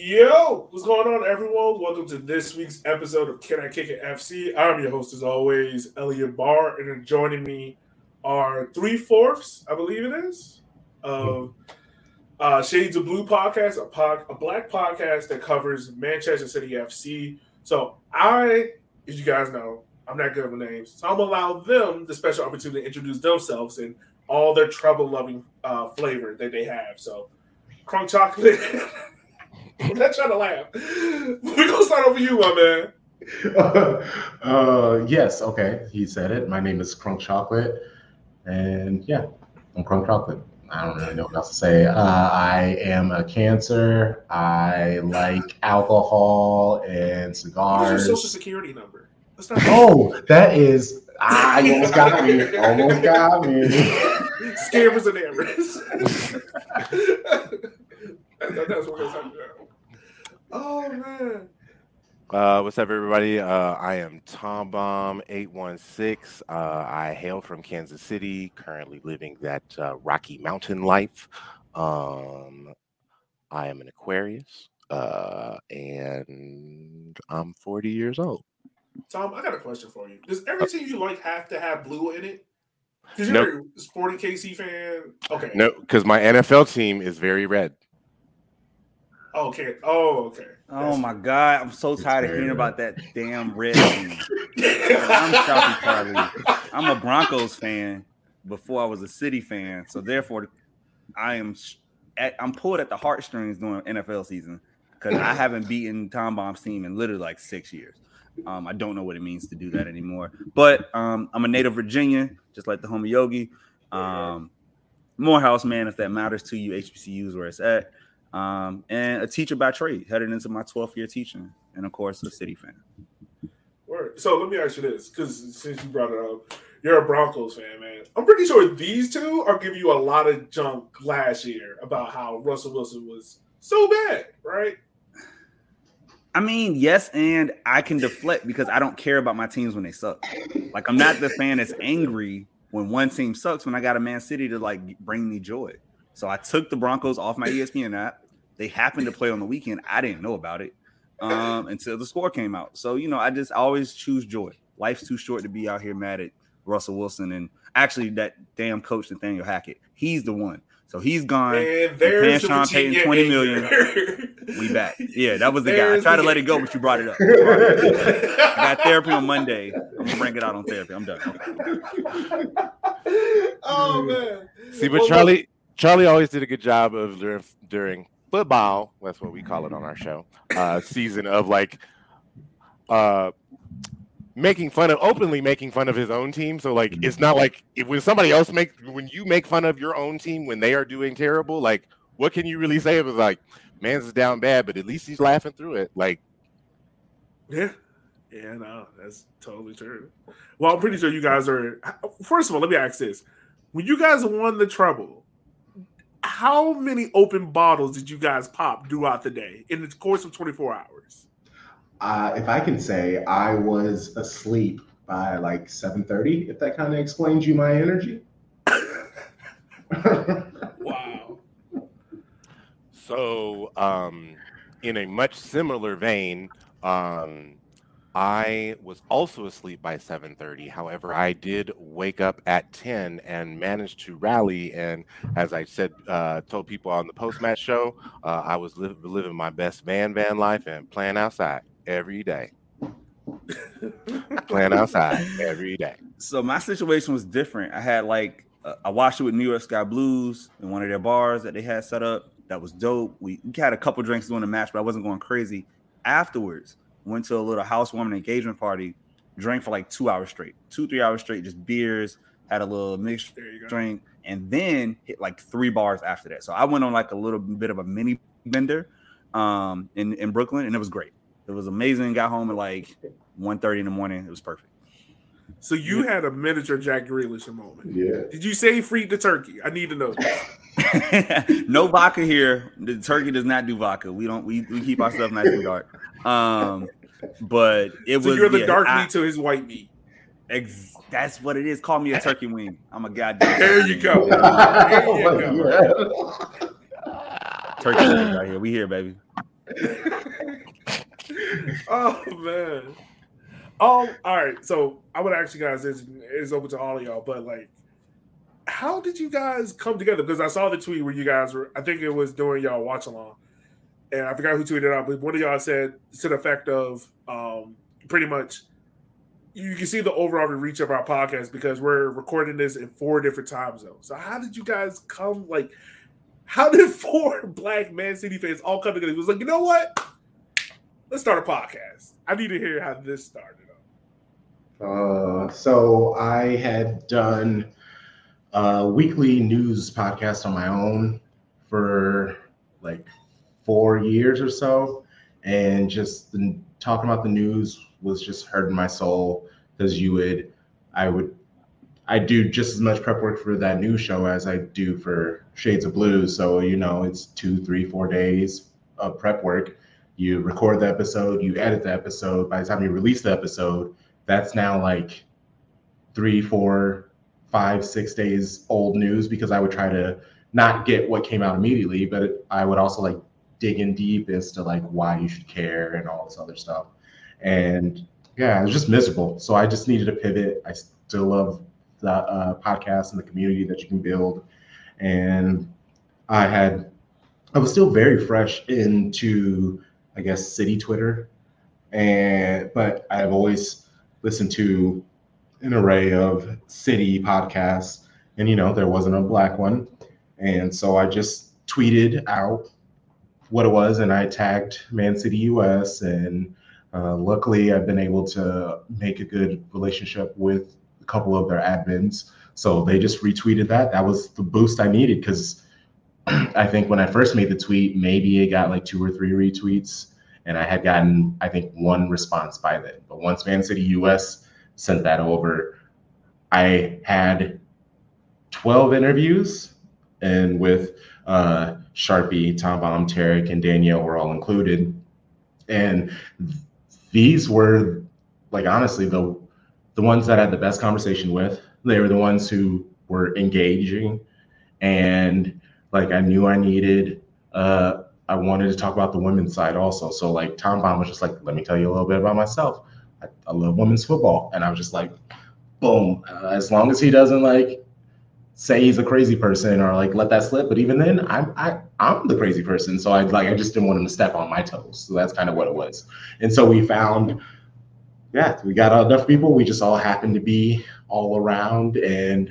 Yo, what's going on, everyone? Welcome to this week's episode of Can I Kick It FC. I'm your host, as always, Elliot Barr, and then joining me are 3/4, I believe it is, of Shades of Blue podcast, a black podcast that covers Manchester City FC. So as you guys know, I'm not good with names, so I'm going to allow them the special opportunity to introduce themselves and all their trouble-loving flavor that they have. So, Crunk Chocolate. I'm not trying to laugh. We're going to start over you, my man. Yes, okay. He said it. My name is Crunk Chocolate. And yeah, I'm Crunk Chocolate. I don't really know what else to say. I am a Cancer. I like alcohol and cigars. What is your social security number? That is... you almost got me. Almost got me. Scammers and hammers. That's what we're talking about. Oh, man. What's up, everybody? I am Tom Bomb 816. I hail from Kansas City, currently living that Rocky Mountain life. I am an Aquarius, and I'm 40 years old. Tom, I got a question for you. Does every team you like have to have blue in it? Because you're a Sporting KC fan. Okay. No, because my NFL team is very red. Okay. Oh my God! I'm so tired of hearing about that damn red team. I'm Southie Charlie. I'm a Broncos fan before I was a City fan, so therefore, I'm pulled at the heartstrings during NFL season because I haven't beaten Tom Bomb's team in literally like 6 years. I don't know what it means to do that anymore. But I'm a native Virginian, just like the homie Yogi. Morehouse man, if that matters to you. HBCU is where it's at. And a teacher by trade, headed into my 12th year teaching, and of course a City fan. Word. So let me ask you this, because since you brought it up, you're a Broncos fan, man. I'm pretty sure these two are giving you a lot of junk last year about how Russell Wilson was so bad, right? I mean, yes, and I can deflect because I don't care about my teams when they suck. Like, I'm not the fan that's angry when one team sucks when I got a Man City to like bring me joy. So I took the Broncos off my ESPN app. They happened to play on the weekend. I didn't know about it until the score came out. So, I always choose joy. Life's too short to be out here mad at Russell Wilson and actually that damn coach Nathaniel Hackett. He's the one. So he's gone. Paying Sean Payton $20 million. We back. Yeah, that was the guy. I tried to let it go, but you brought it up. I got therapy on Monday. I'm gonna bring it out on therapy. I'm done. Oh man. See, but Charlie always did a good job of during football. That's what we call it on our show. Season of openly making fun of his own team. So like, it's not like when you make fun of your own team when they are doing terrible, like what can you really say? It was like, man's down bad, but at least he's laughing through it. Like, yeah, no, that's totally true. Well, I'm pretty sure you guys are. First of all, let me ask this: when you guys won the treble, how many open bottles did you guys pop throughout the day in the course of 24 hours? If I can say, I was asleep by like 7:30, if that kind of explains you my energy. Wow. So, in a much similar vein, I was also asleep by 7:30. However, I did wake up at 10 and managed to rally. And as I said, told people on the post-match show, I was living my best van life and playing outside every day. Playing outside every day. So my situation was different. I had I watched it with New York Sky Blues in one of their bars that they had set up. That was dope. We had a couple drinks during the match, but I wasn't going crazy. Afterwards, went to a little housewarming engagement party, drank for like 2 hours straight, 2-3 hours straight, just beers, had a little mixed drink, and then hit like 3 bars after that. So I went on like a little bit of a mini bender in Brooklyn, and it was great. It was amazing. Got home at like 1:30 in the morning. It was perfect. So you had a miniature Jack Grealish moment. Yeah. Did you say freed the turkey? I need to know this. No vodka here. The turkey does not do vodka. We keep our stuff nice and dark. But it so was. You're the dark meat to his white meat. That's what it is. Call me a turkey wing. I'm a goddamn. There you go. There you go. Turkey wings right here. We here, baby. Oh man. All right. So I would ask you guys this is open to all of y'all, but like, how did you guys come together? Because I saw the tweet where you guys were. I think it was during y'all watch along, and I forgot who tweeted out, but one of y'all said to the effect of, pretty much, you can see the overall reach of our podcast because we're recording this in 4 different time zones. So how did you guys come? Like, how did 4 Black Man City fans all come together? It was like, you know what? Let's start a podcast. I need to hear how this started. So I had done a weekly news podcast on my own for like 4 years or so, and just talking about the news was just hurting my soul because I do just as much prep work for that news show as I do for Shades of Blue. So, it's 2, 3, 4 days of prep work. You record the episode, you edit the episode. By the time you release the episode, that's now like 3, 4, 5, 6 days old news, because I would try to not get what came out immediately, but I would also like dig in deep as to like why you should care and all this other stuff. And yeah, it was just miserable. So I just needed to pivot. I still love the podcast and the community that you can build. And I was still very fresh into, I guess, city Twitter. But I've always listened to an array of city podcasts, and there wasn't a Black one. And so I just tweeted out what it was, and I tagged Man City US, and luckily I've been able to make a good relationship with a couple of their admins. So they just retweeted that. That was the boost I needed, because I think when I first made the tweet, maybe it got like 2 or 3 retweets, and I had gotten, I think, 1 response by then. But once Man City US sent that over, I had 12 interviews, and with Sharpie, Tom Baum, Tarek, and Danielle were all included. And these were, like, honestly, the ones that I had the best conversation with. They were the ones who were engaging, and like I knew I needed, I wanted to talk about the women's side also. So like Tom Baum was just like, let me tell you a little bit about myself. I love women's football. And I was just like, boom, as long as he doesn't like say he's a crazy person or like let that slip. But even then, I'm the crazy person. So I just didn't want him to step on my toes. So that's kind of what it was. And so we found, we got enough people. We just all happened to be all around. And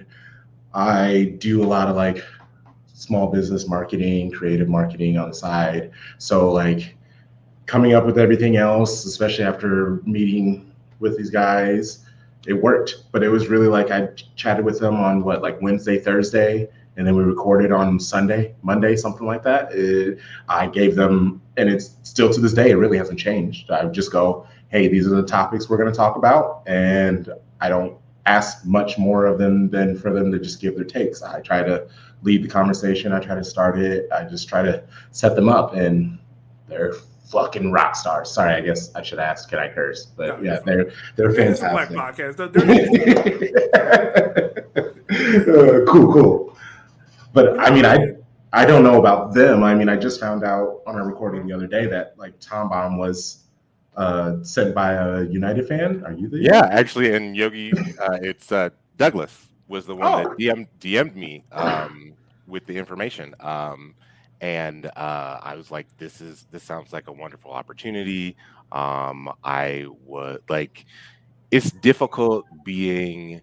I do a lot of like small business marketing, creative marketing on the side. So like coming up with everything else, especially after meeting with these guys, it worked. But it was really like I chatted with them on Wednesday, Thursday, and then we recorded on Sunday, Monday, something like that. I gave them, and it's still to this day, it really hasn't changed. I just go, hey, these are the topics we're going to talk about. And I don't ask much more of them than for them to just give their takes. I try to lead the conversation. I try to start it. I just try to set them up, and they're fucking rock stars. Sorry, I guess I should ask, can I curse? But no, yeah, they're fantastic. Black podcast. Cool. But I mean, I don't know about them. I mean, I just found out on a recording the other day that like Tom Baum was sent by a United fan. Are you there? Yeah, actually, and Yogi, it's Douglas was the one that DM'd me with the information. And I was like, this sounds like a wonderful opportunity. I would like, it's difficult being,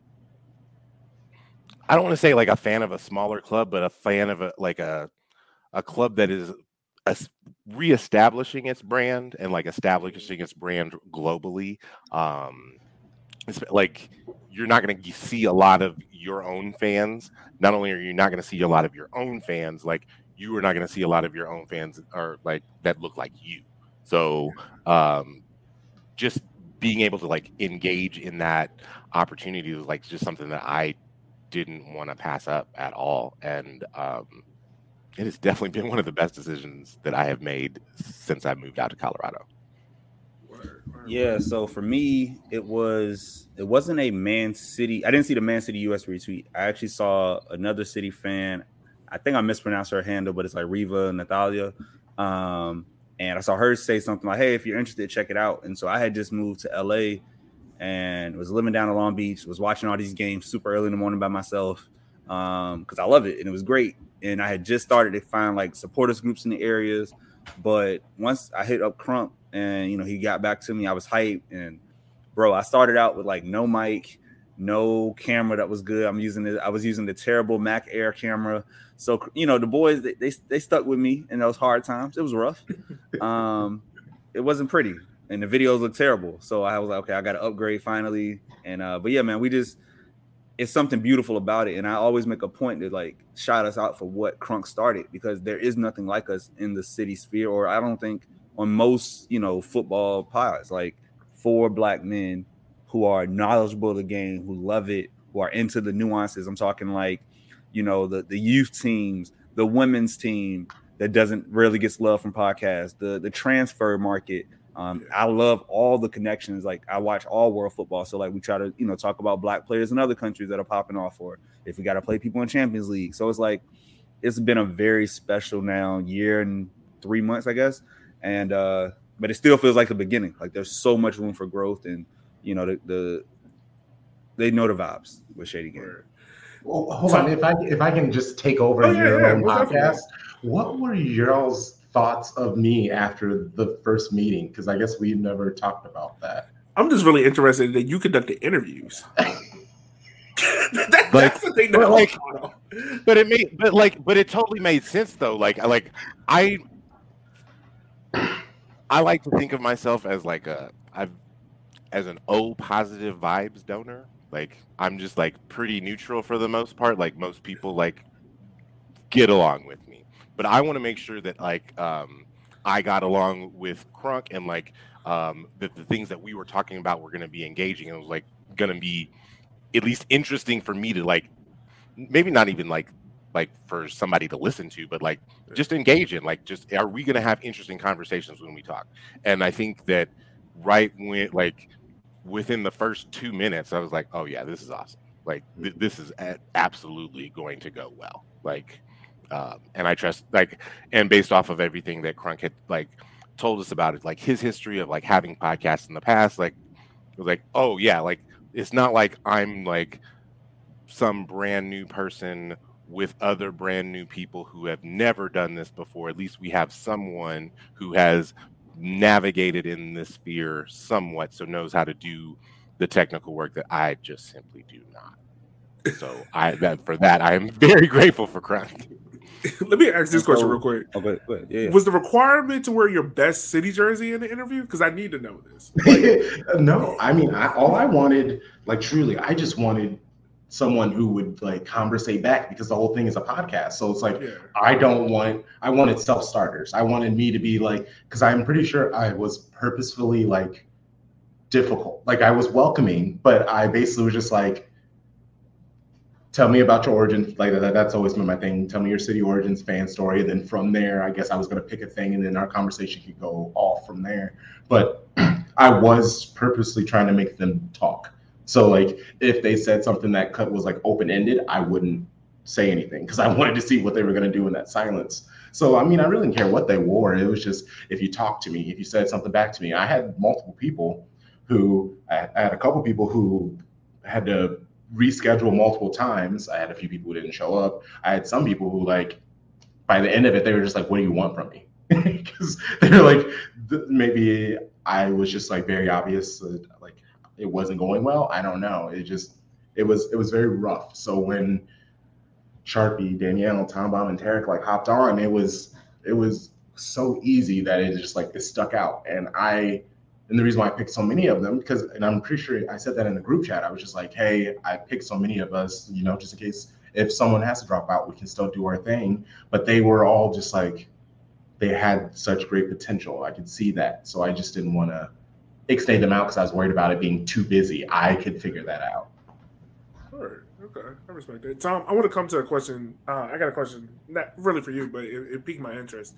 I don't want to say like a fan of a smaller club, but a fan of a club that is reestablishing its brand and like establishing its brand globally. It's like you're not going to see a lot of your own fans. Not only are you not going to see a lot of your own fans, like you are not going to see a lot of your own fans or like that look like you. So just being able to like engage in that opportunity was like just something that I didn't want to pass up at all. And it has definitely been one of the best decisions that I have made since I moved out to Colorado. Yeah, so for me, it wasn't a Man City. I didn't see the Man City US retweet. I actually saw another City fan. I think I mispronounced her handle, but it's like Riva Natalia. And I saw her say something like, "Hey, if you're interested, check it out." And so I had just moved to LA and was living down in Long Beach, was watching all these games super early in the morning by myself because I love it and it was great. And I had just started to find like supporters groups in the areas. But once I hit up Crump and, you know, he got back to me, I was hyped. And bro, I started out with like no mic, no camera that was good. I was using the terrible Mac Air camera. So, you know, the boys, they stuck with me in those hard times. It was rough. It wasn't pretty. And the videos look terrible. So I was like, okay, I got to upgrade finally. And, but yeah, man, it's something beautiful about it. And I always make a point to like shout us out for what Crunk started, because there is nothing like us in the city sphere, or I don't think on most, you know, football pods, like 4 black men who are knowledgeable of the game, who love it, who are into the nuances. I'm talking like, you know, the youth teams, the women's team that doesn't really get love from podcasts, the transfer market. I love all the connections. Like I watch all world football. So like we try to, you know, talk about black players in other countries that are popping off, or if we got to play people in Champions League. So it's like, it's been a very special now year and 3 months, I guess. And, but it still feels like the beginning. Like there's so much room for growth, and, you know, they know the vibes with Shady Game. Well, hold on. If I can just take over your own podcast, what were y'all's thoughts of me after the first meeting? Because I guess we've never talked about that. I'm just really interested that you conducted interviews. That's the thing that but it totally made sense though. I like to think of myself as like as an O positive vibes donor. Like I'm just like pretty neutral for the most part. Like most people like get along with me, but I want to make sure that like I got along with Crunk, and like that the things that we were talking about were going to be engaging, and it was like going to be at least interesting for me to like, maybe not even like for somebody to listen to, but like just engage in, like, just, are we going to have interesting conversations when we talk? And I think that right when, like, within the first 2 minutes, I was like, oh yeah, this is awesome. Like this is absolutely going to go well. Like, and I trust, like, and based off of everything that Crunk had like told us about it, like his history of like having podcasts in the past, like it was like, oh yeah, like it's not like I'm like some brand new person with other brand new people who have never done this before. At least we have someone who has navigated in this sphere somewhat, so knows how to do the technical work that I just simply do not. So I am very grateful for Crunk. Let me ask this question real quick. Yeah. Was the requirement to wear your best city jersey in the interview? Because I need to know this. No, I mean, all I wanted, like, truly, I just wanted someone who would like conversate back, because the whole thing is a podcast. So it's like, I wanted self-starters. I wanted me to be like, because I'm pretty sure I was purposefully like difficult. Like I was welcoming, but I basically was just like, tell me about your origin. Like that's always been my thing. Tell me your city origins, fan story. And then from there, I guess I was going to pick a thing, and then our conversation could go off from there. But I was purposely trying to make them talk. So like if they said something that was like open-ended, I wouldn't say anything, because I wanted to see what they were going to do in that silence. So, I mean, I really didn't care what they wore. It was just, if you talked to me, if you said something back to me. I had multiple people I had a couple people who had to reschedule multiple times. I had a few people who didn't show up. I had some people who, like, by the end of it, they were just like, what do you want from me? Because they're like, maybe I was just like very obvious, like it wasn't going well. I don't know. It was very rough. So when Sharpie, Danielle, Tom Baum, and Tarek like hopped on, it was so easy that it stuck out. And the reason why I picked so many of them, and I'm pretty sure I said that in the group chat, I was just like, hey, I picked so many of us, just in case if someone has to drop out, we can still do our thing. But they were all just like, they had such great potential. I could see that. So I just didn't want to ixnay them out because I was worried about it being too busy. I could figure that out. All right. Okay. I respect that. Tom, I want to come to a question. I got a question, not really for you, but it piqued my interest.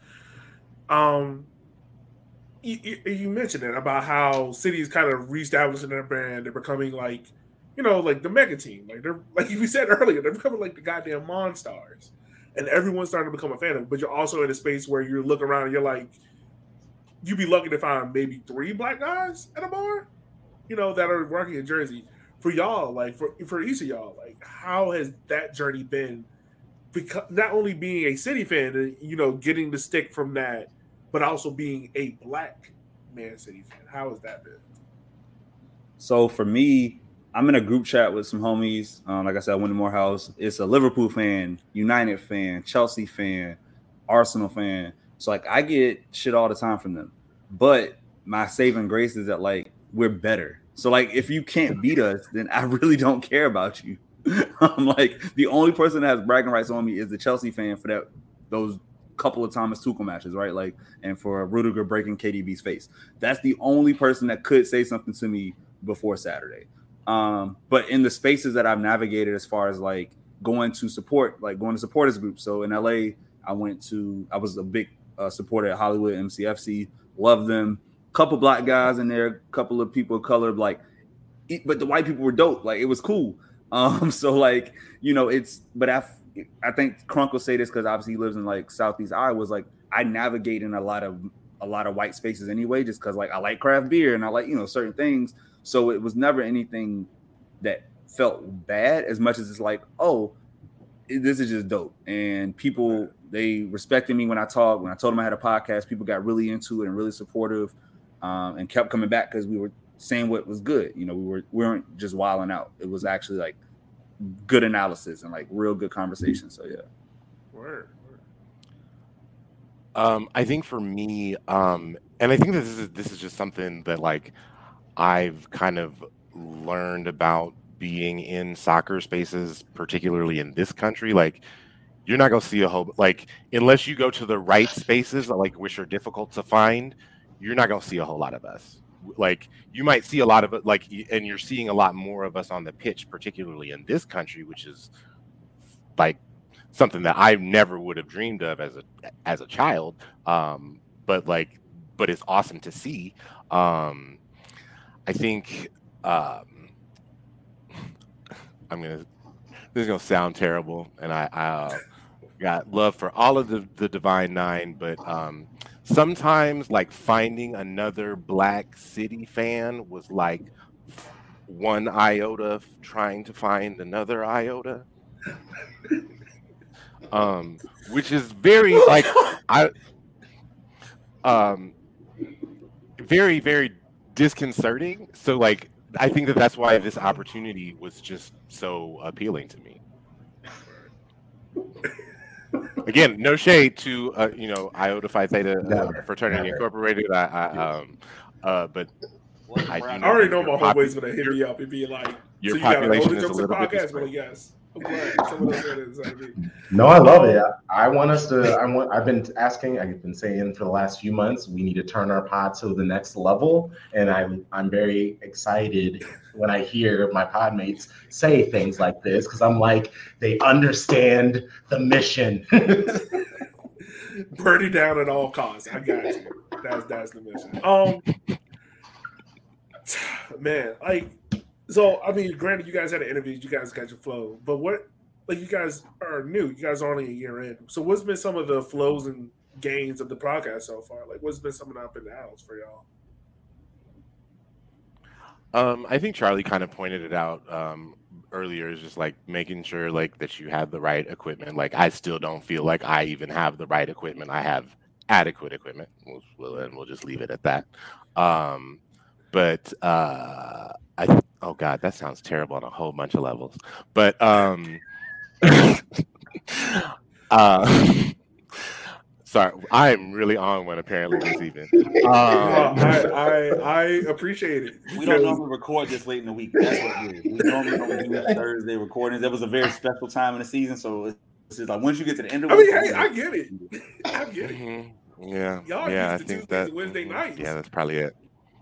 You mentioned it about how cities kind of reestablishing their brand. They're becoming like, like the mega team. Like they're, like we said earlier, they're becoming like the goddamn Monstars. And everyone's starting to become a fan of it. But you're also in a space where you look around and you're like, you'd be lucky to find maybe 3 black guys at a bar, that are working in Jersey. For y'all, like for each of y'all, like how has that journey been? Because not only being a City fan, getting the stick from that, but also being a black Man City fan. How has that been? So for me, I'm in a group chat with some homies. Like I said, I went to Morehouse. It's a Liverpool fan, United fan, Chelsea fan, Arsenal fan. So like I get shit all the time from them. But my saving grace is that like we're better. So like if you can't beat us, then I really don't care about you. I'm like the only person that has bragging rights on me is the Chelsea fan for those couple of Thomas Tuchel matches, right? Like, and for Rudiger breaking KDB's face. That's the only person that could say something to me before Saturday. But in the spaces that I've navigated as far as like going to supporters groups. So in LA, I was a big supporter at Hollywood MCFC, loved them. Couple black guys in there, couple of people of color, like, but the white people were dope. Like it was cool. So like, but I think Crunk will say this because obviously he lives in like Southeast Iowa. Was like I navigate in a lot of white spaces anyway, just because like I like craft beer and I like certain things. So it was never anything that felt bad as much as it's like, oh, this is just dope. And people, they respected me when I talked. When I told them I had a podcast, people got really into it and really supportive, and kept coming back because we were saying what was good. We weren't just wilding out. It was actually like good analysis and like real good conversation. So yeah. Word. I think for me, and I think this is just something that like I've kind of learned about being in soccer spaces, particularly in this country. Like you're not gonna see a whole unless you go to the right spaces, like which are difficult to find. You're not gonna see a whole lot of us. Like you might see a lot of it, and you're seeing a lot more of us on the pitch, particularly in this country, which is like something that I never would have dreamed of as a child. But it's awesome to see. I think this is gonna sound terrible, and I got love for all of the Divine Nine, but sometimes like finding another Black City fan was like one iota trying to find another iota, which is very like very, very disconcerting. So like I think that's why this opportunity was just so appealing to me. Again, no shade to Iota Phi Theta Fraternity Incorporated. But I already know my homeboy's gonna hit me up and be like, your population is a little bit disparate. Well, yes. I'm glad someone else said it. No, I love it. I've been saying for the last few months, we need to turn our pod to the next level. And I'm very excited when I hear my pod mates say things like this, because I'm like, they understand the mission. Burn it down at all costs. I got you. That's the mission. Man, like, so I mean, granted, you guys had an interview, you guys got your flow, but you guys are new, you guys are only a year in. So what's been some of the flows and gains of the podcast so far? Like, what's been some of the up and downs for y'all? I think Charlie kind of pointed it out earlier, is just like making sure like that you have the right equipment. Like I still don't feel like I even have the right equipment. I have adequate equipment. We'll just leave it at that. But oh God, that sounds terrible on a whole bunch of levels. But sorry, I am really on one apparently this evening. I appreciate it. We don't normally record this late in the week. That's what it is. We normally don't do Thursday recordings. That was a very special time in the season, so it's just like once you get to the end of the week. Hey, I get it. I get it. Mm-hmm. Yeah, y'all I used to think that Wednesday nights. Yeah, that's probably it.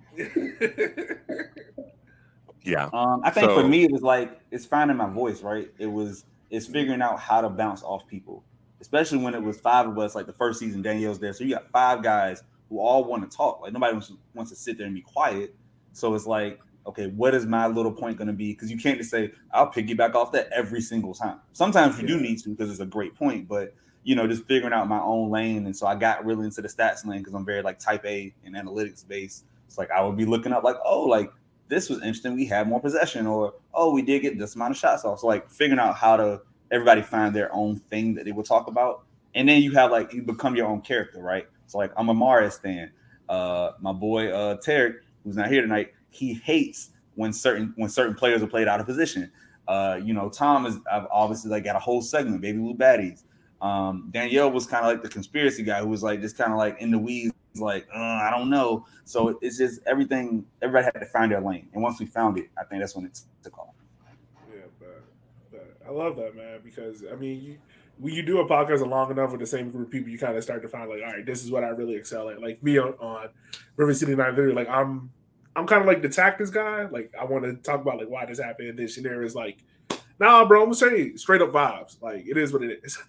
Yeah. I think for me, it was like it's finding my voice, right? It's figuring out how to bounce off people, especially when it was 5 of us. Like the first season, Danielle's there, so you got 5 guys who all want to talk. Like nobody wants to sit there and be quiet. So it's like okay, what is my little point going to be? Because you can't just say, I'll piggyback off that every single time. Sometimes you do need to because it's a great point, but just figuring out my own lane. And so I got really into the stats lane because I'm very like type A and analytics based. It's like I would be looking up like, oh, like this was interesting. We had more possession, or oh, we did get this amount of shots off. So like figuring out how to everybody find their own thing that they will talk about. And then you have like you become your own character, right? So like I'm a Maris fan. My boy Tarek, who's not here tonight, he hates when certain players are played out of position. Tom is I've obviously like got a whole segment, Baby Blue Baddies. Danielle was kind of like the conspiracy guy who was like just kind of like in the weeds, like I don't know. So it's just everything. Everybody had to find their lane, and once we found it, I think that's when it took off. Yeah, but I love that, man, because I mean, when you do a podcast long enough with the same group of people, you kind of start to find like, all right, this is what I really excel at. Like me on River City 930, like I'm kind of like the tactics guy. Like I want to talk about like why this happened. And then Shanera is like, nah, bro, I'm gonna say straight up vibes. Like it is what it is.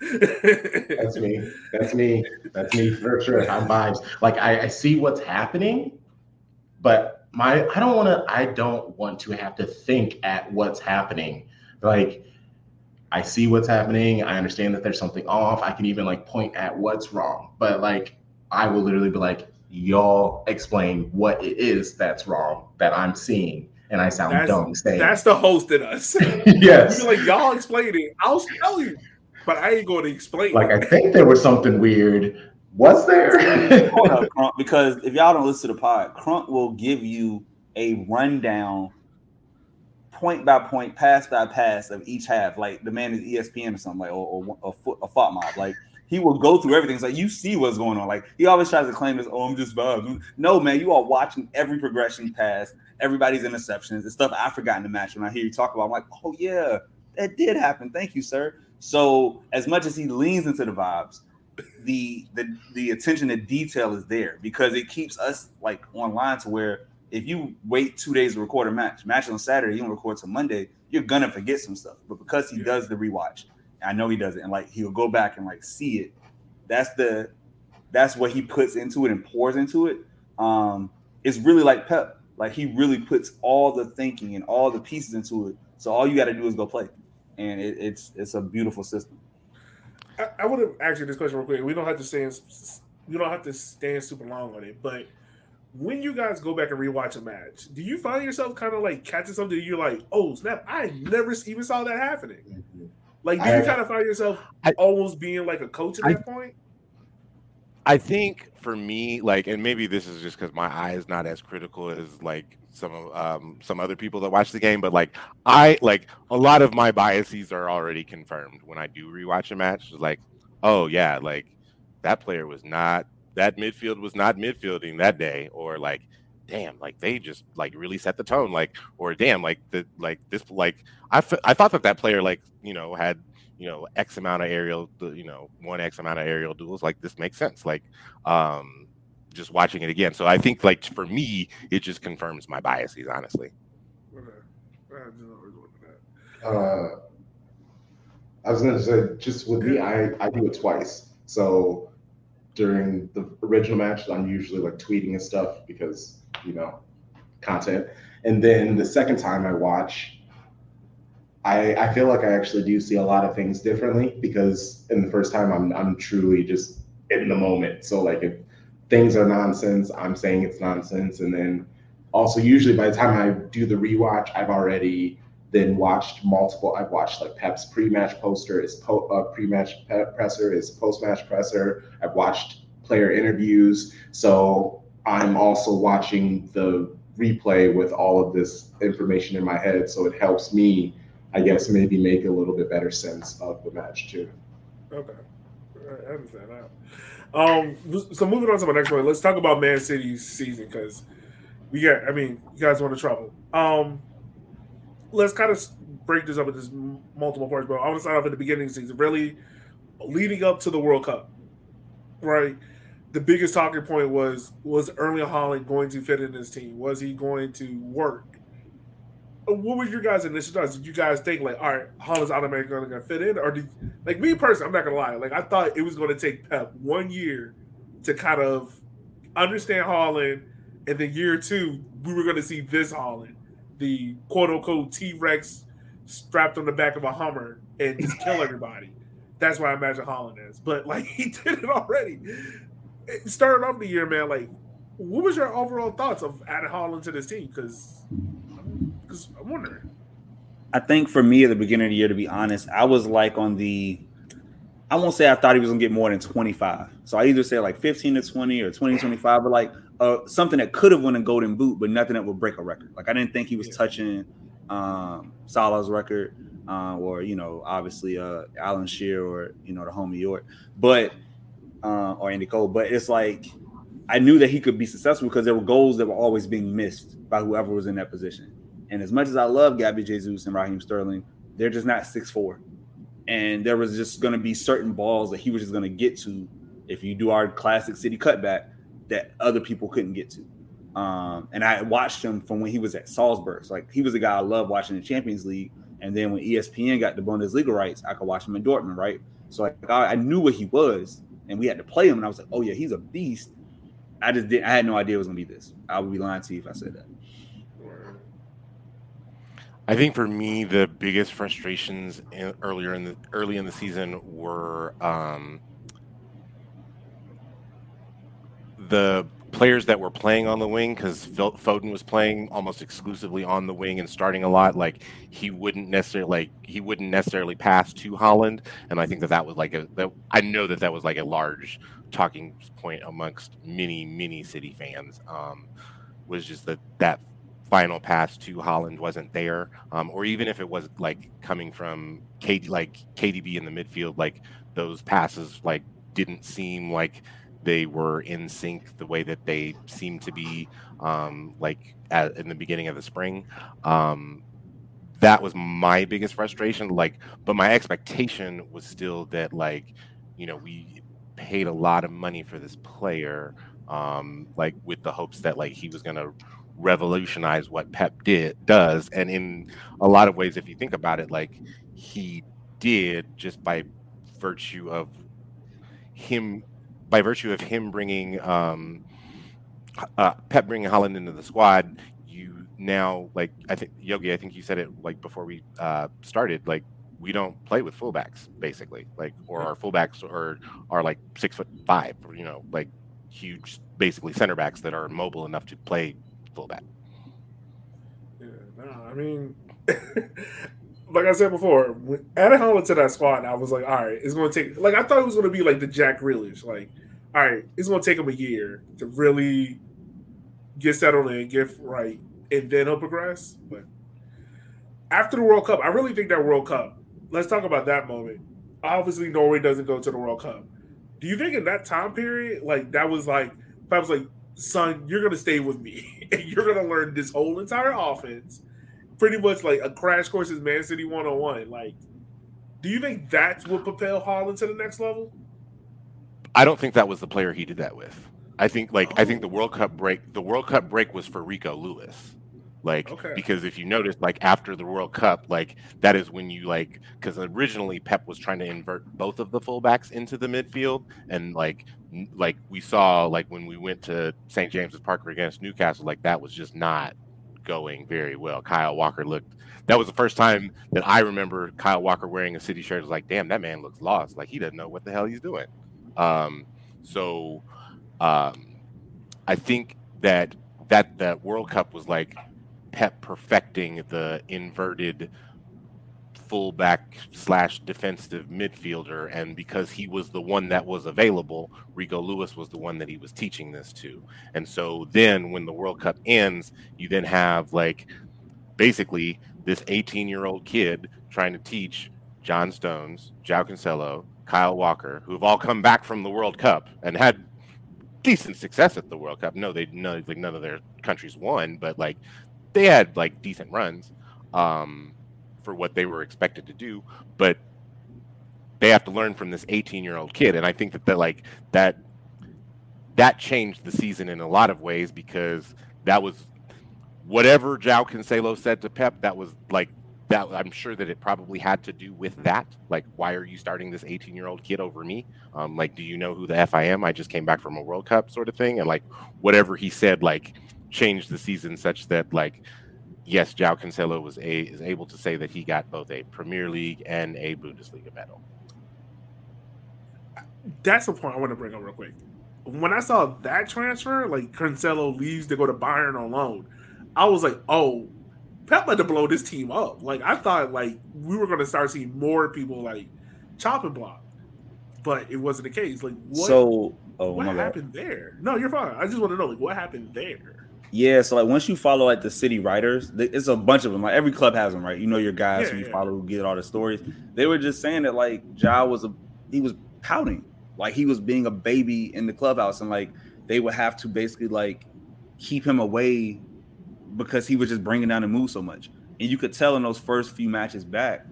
That's me for sure. I'm vibes. Like I see what's happening, but I don't want to have to think at what's happening. Like I see what's happening. I understand that there's something off. I can even like point at what's wrong, but like I will literally be like, y'all explain what it is that's wrong that I'm seeing. And I sound dumb saying that's the host in us. Yes. You're like, y'all explain it. I'll tell you, but I ain't going to explain like it. I think there was something weird. Was there? Hold up, Crunk, because if y'all don't listen to the pod, Crunk will give you a rundown, point by point, pass by pass of each half. Like the man is ESPN or something, like or a fought mob. Like he will go through everything. It's like you see what's going on. Like he always tries to claim this. Oh, I'm just vibing. No, man, you are watching every progression pass, everybody's interceptions, the stuff I forgot in the match. When I hear you talk about, I'm like, oh yeah, that did happen. Thank you, sir. So as much as he leans into the vibes, the attention to detail is there because it keeps us like online to where if you wait 2 days to record a match on Saturday, you don't record till Monday, you're gonna forget some stuff. But because he does the rewatch, I know he does it, and like he'll go back and like see it. That's what he puts into it and pours into it. It's really like Pep. Like he really puts all the thinking and all the pieces into it. So all you got to do is go play, and it's a beautiful system. I would have asked you this question real quick. We don't have to stand super long on it, but when you guys go back and rewatch a match, do you find yourself kind of like catching something? You're like, oh snap! I never even saw that happening. Mm-hmm. Like, do you kind of find yourself almost being like a coach at that point? I think for me, like, and maybe this is just because my eye is not as critical as like some other people that watch the game, but like a lot of my biases are already confirmed when I do rewatch a match. It's like, oh yeah, like that midfield was not midfielding that day, or like, damn, like they just like really set the tone, like, or damn, like I thought that player like had X amount of aerial, 1X amount of aerial duels. Like this makes sense. Like, just watching it again. So I think like for me, it just confirms my biases, honestly. I was going to say, just with me, I do it twice. So during the original match, I'm usually like tweeting and stuff because, content. And then the second time I watch, I feel like I actually do see a lot of things differently because in the first time I'm truly just in the moment. So like if things are nonsense, I'm saying it's nonsense. And then also usually by the time I do the rewatch, I've already then watched multiple. I've watched like Pep's pre-match poster, his pre-match presser, his post-match presser. I've watched player interviews. So I'm also watching the replay with all of this information in my head. So it helps me, I guess, maybe make a little bit better sense of the match too. Okay, I understand that. So moving on to my next one, let's talk about Man City's season because you guys want to trouble. Let's kind of break this up into multiple parts, but I want to start off at the beginning of the season, really leading up to the World Cup, right? The biggest talking point was Erling Haaland going to fit in this team? Was he going to work? What was your guys' initial thoughts? Did you guys think like, all right, Haaland's automatically going to fit in, or did like me personally? I'm not gonna lie, like I thought it was going to take Pep 1 year to kind of understand Haaland, and then year two we were going to see this Haaland the quote unquote T-Rex strapped on the back of a Hummer and just kill everybody. That's why I imagine Haaland is. But like he did it already. Starting off the year, man, like what was your overall thoughts of adding Haaland to this team? Because I'm wondering. I think for me at the beginning of the year, to be honest, I was like on the, I won't say I thought he was going to get more than 25. So I either say like 15 to 20 or 20 to 25, but like something that could have won a golden boot, but nothing that would break a record. Like I didn't think he was touching Salah's record or, you know, obviously Alan Shearer or, you know, the homie York, but or Andy Cole. But it's like I knew that he could be successful because there were goals that were always being missed by whoever was in that position. And as much as I love Gabby Jesus and Raheem Sterling, they're just not 6'4". And there was just going to be certain balls that he was just going to get to if you do our classic city cutback that other people couldn't get to. And I watched him from when he was at Salzburg. So like he was a guy I loved watching in the Champions League. And then when ESPN got the Bundesliga rights, I could watch him in Dortmund, right? So like I knew what he was, and we had to play him. And I was like, oh yeah, he's a beast. I had no idea it was going to be this. I would be lying to you if I said that. I think for me, the biggest frustrations early in the season were the players that were playing on the wing, because Foden was playing almost exclusively on the wing and starting a lot. Like he wouldn't necessarily pass to Haaland, and I think that was like I know that was like a large talking point amongst many City fans. Was just that final pass to Haaland wasn't there, or even if it was like coming from KDB in the midfield, like those passes like didn't seem like they were in sync the way that they seemed to be in the beginning of the spring. That was my biggest frustration. But my expectation was still that we paid a lot of money for this player, with the hopes that he was going to revolutionize what Pep does, and in a lot of ways, if you think about it, he did, just by virtue of him bringing Pep bringing Haaland into the squad. You now, I think Yogi, I think you said it before we started, we don't play with fullbacks basically, or our fullbacks are 6'5", huge, basically center backs that are mobile enough to play fullback. Yeah, no, I mean, like I said before, when adding Haaland to that squad, I was like, all right, it's going to take. I thought it was going to be like the Jack Grealish. All right, it's going to take him a year to really get settled in, get right, and then he'll progress. But after the World Cup, I really think that World Cup. Let's talk about that moment. Obviously, Norway doesn't go to the World Cup. Do you think in that time period, that was Pep was like, son, you're going to stay with me, and you're going to learn this whole entire offense, pretty much like a crash course is Man City 101. Do you think that's what propelled Haaland to the next level? I don't think that was the player he did that with. I think I think the World Cup break was for Rico Lewis. Okay. Because if you notice, after the World Cup, that is when you because originally Pep was trying to invert both of the fullbacks into the midfield, and we saw when we went to St. James's Park against Newcastle, that was just not going very well. Kyle Walker that was the first time that I remember Kyle Walker wearing a City shirt. It was damn, that man looks lost. He doesn't know what the hell he's doing. I think that World Cup was Pep perfecting the inverted fullback / defensive midfielder, and because he was the one that was available, Rico Lewis was the one that he was teaching this to. And so then when the World Cup ends, you then have basically this 18-year-old kid trying to teach John Stones, João Cancelo, Kyle Walker, who have all come back from the World Cup and had decent success at the World Cup. No, none of their countries won, but they had decent runs for what they were expected to do, but they have to learn from this 18-year-old kid. And I think that changed the season in a lot of ways, because that was whatever João Cancelo said to Pep, that was that. I'm sure that it probably had to do with that. Why are you starting this 18-year-old kid over me? Do you know who the F I am? I just came back from a World Cup, sort of thing. And whatever he said, changed the season such that yes, João Cancelo is able to say that he got both a Premier League and a Bundesliga medal. That's the point I want to bring up real quick. When I saw that transfer, like Cancelo leaves to go to Bayern on loan, I was like, oh, Pep had to blow this team up. Like, I thought like we were going to start seeing more people like chopping block, but it wasn't the case. Like, what happened there? No, you're fine. I just want to know, like, what happened there? Yeah, so like once you follow like the City writers, it's a bunch of them. Like every club has them, right? You know your guys who you follow who get all the stories. They were just saying that like João was pouting, like he was being a baby in the clubhouse, and like they would have to basically like keep him away because he was just bringing down the mood so much. And you could tell in those first few matches back,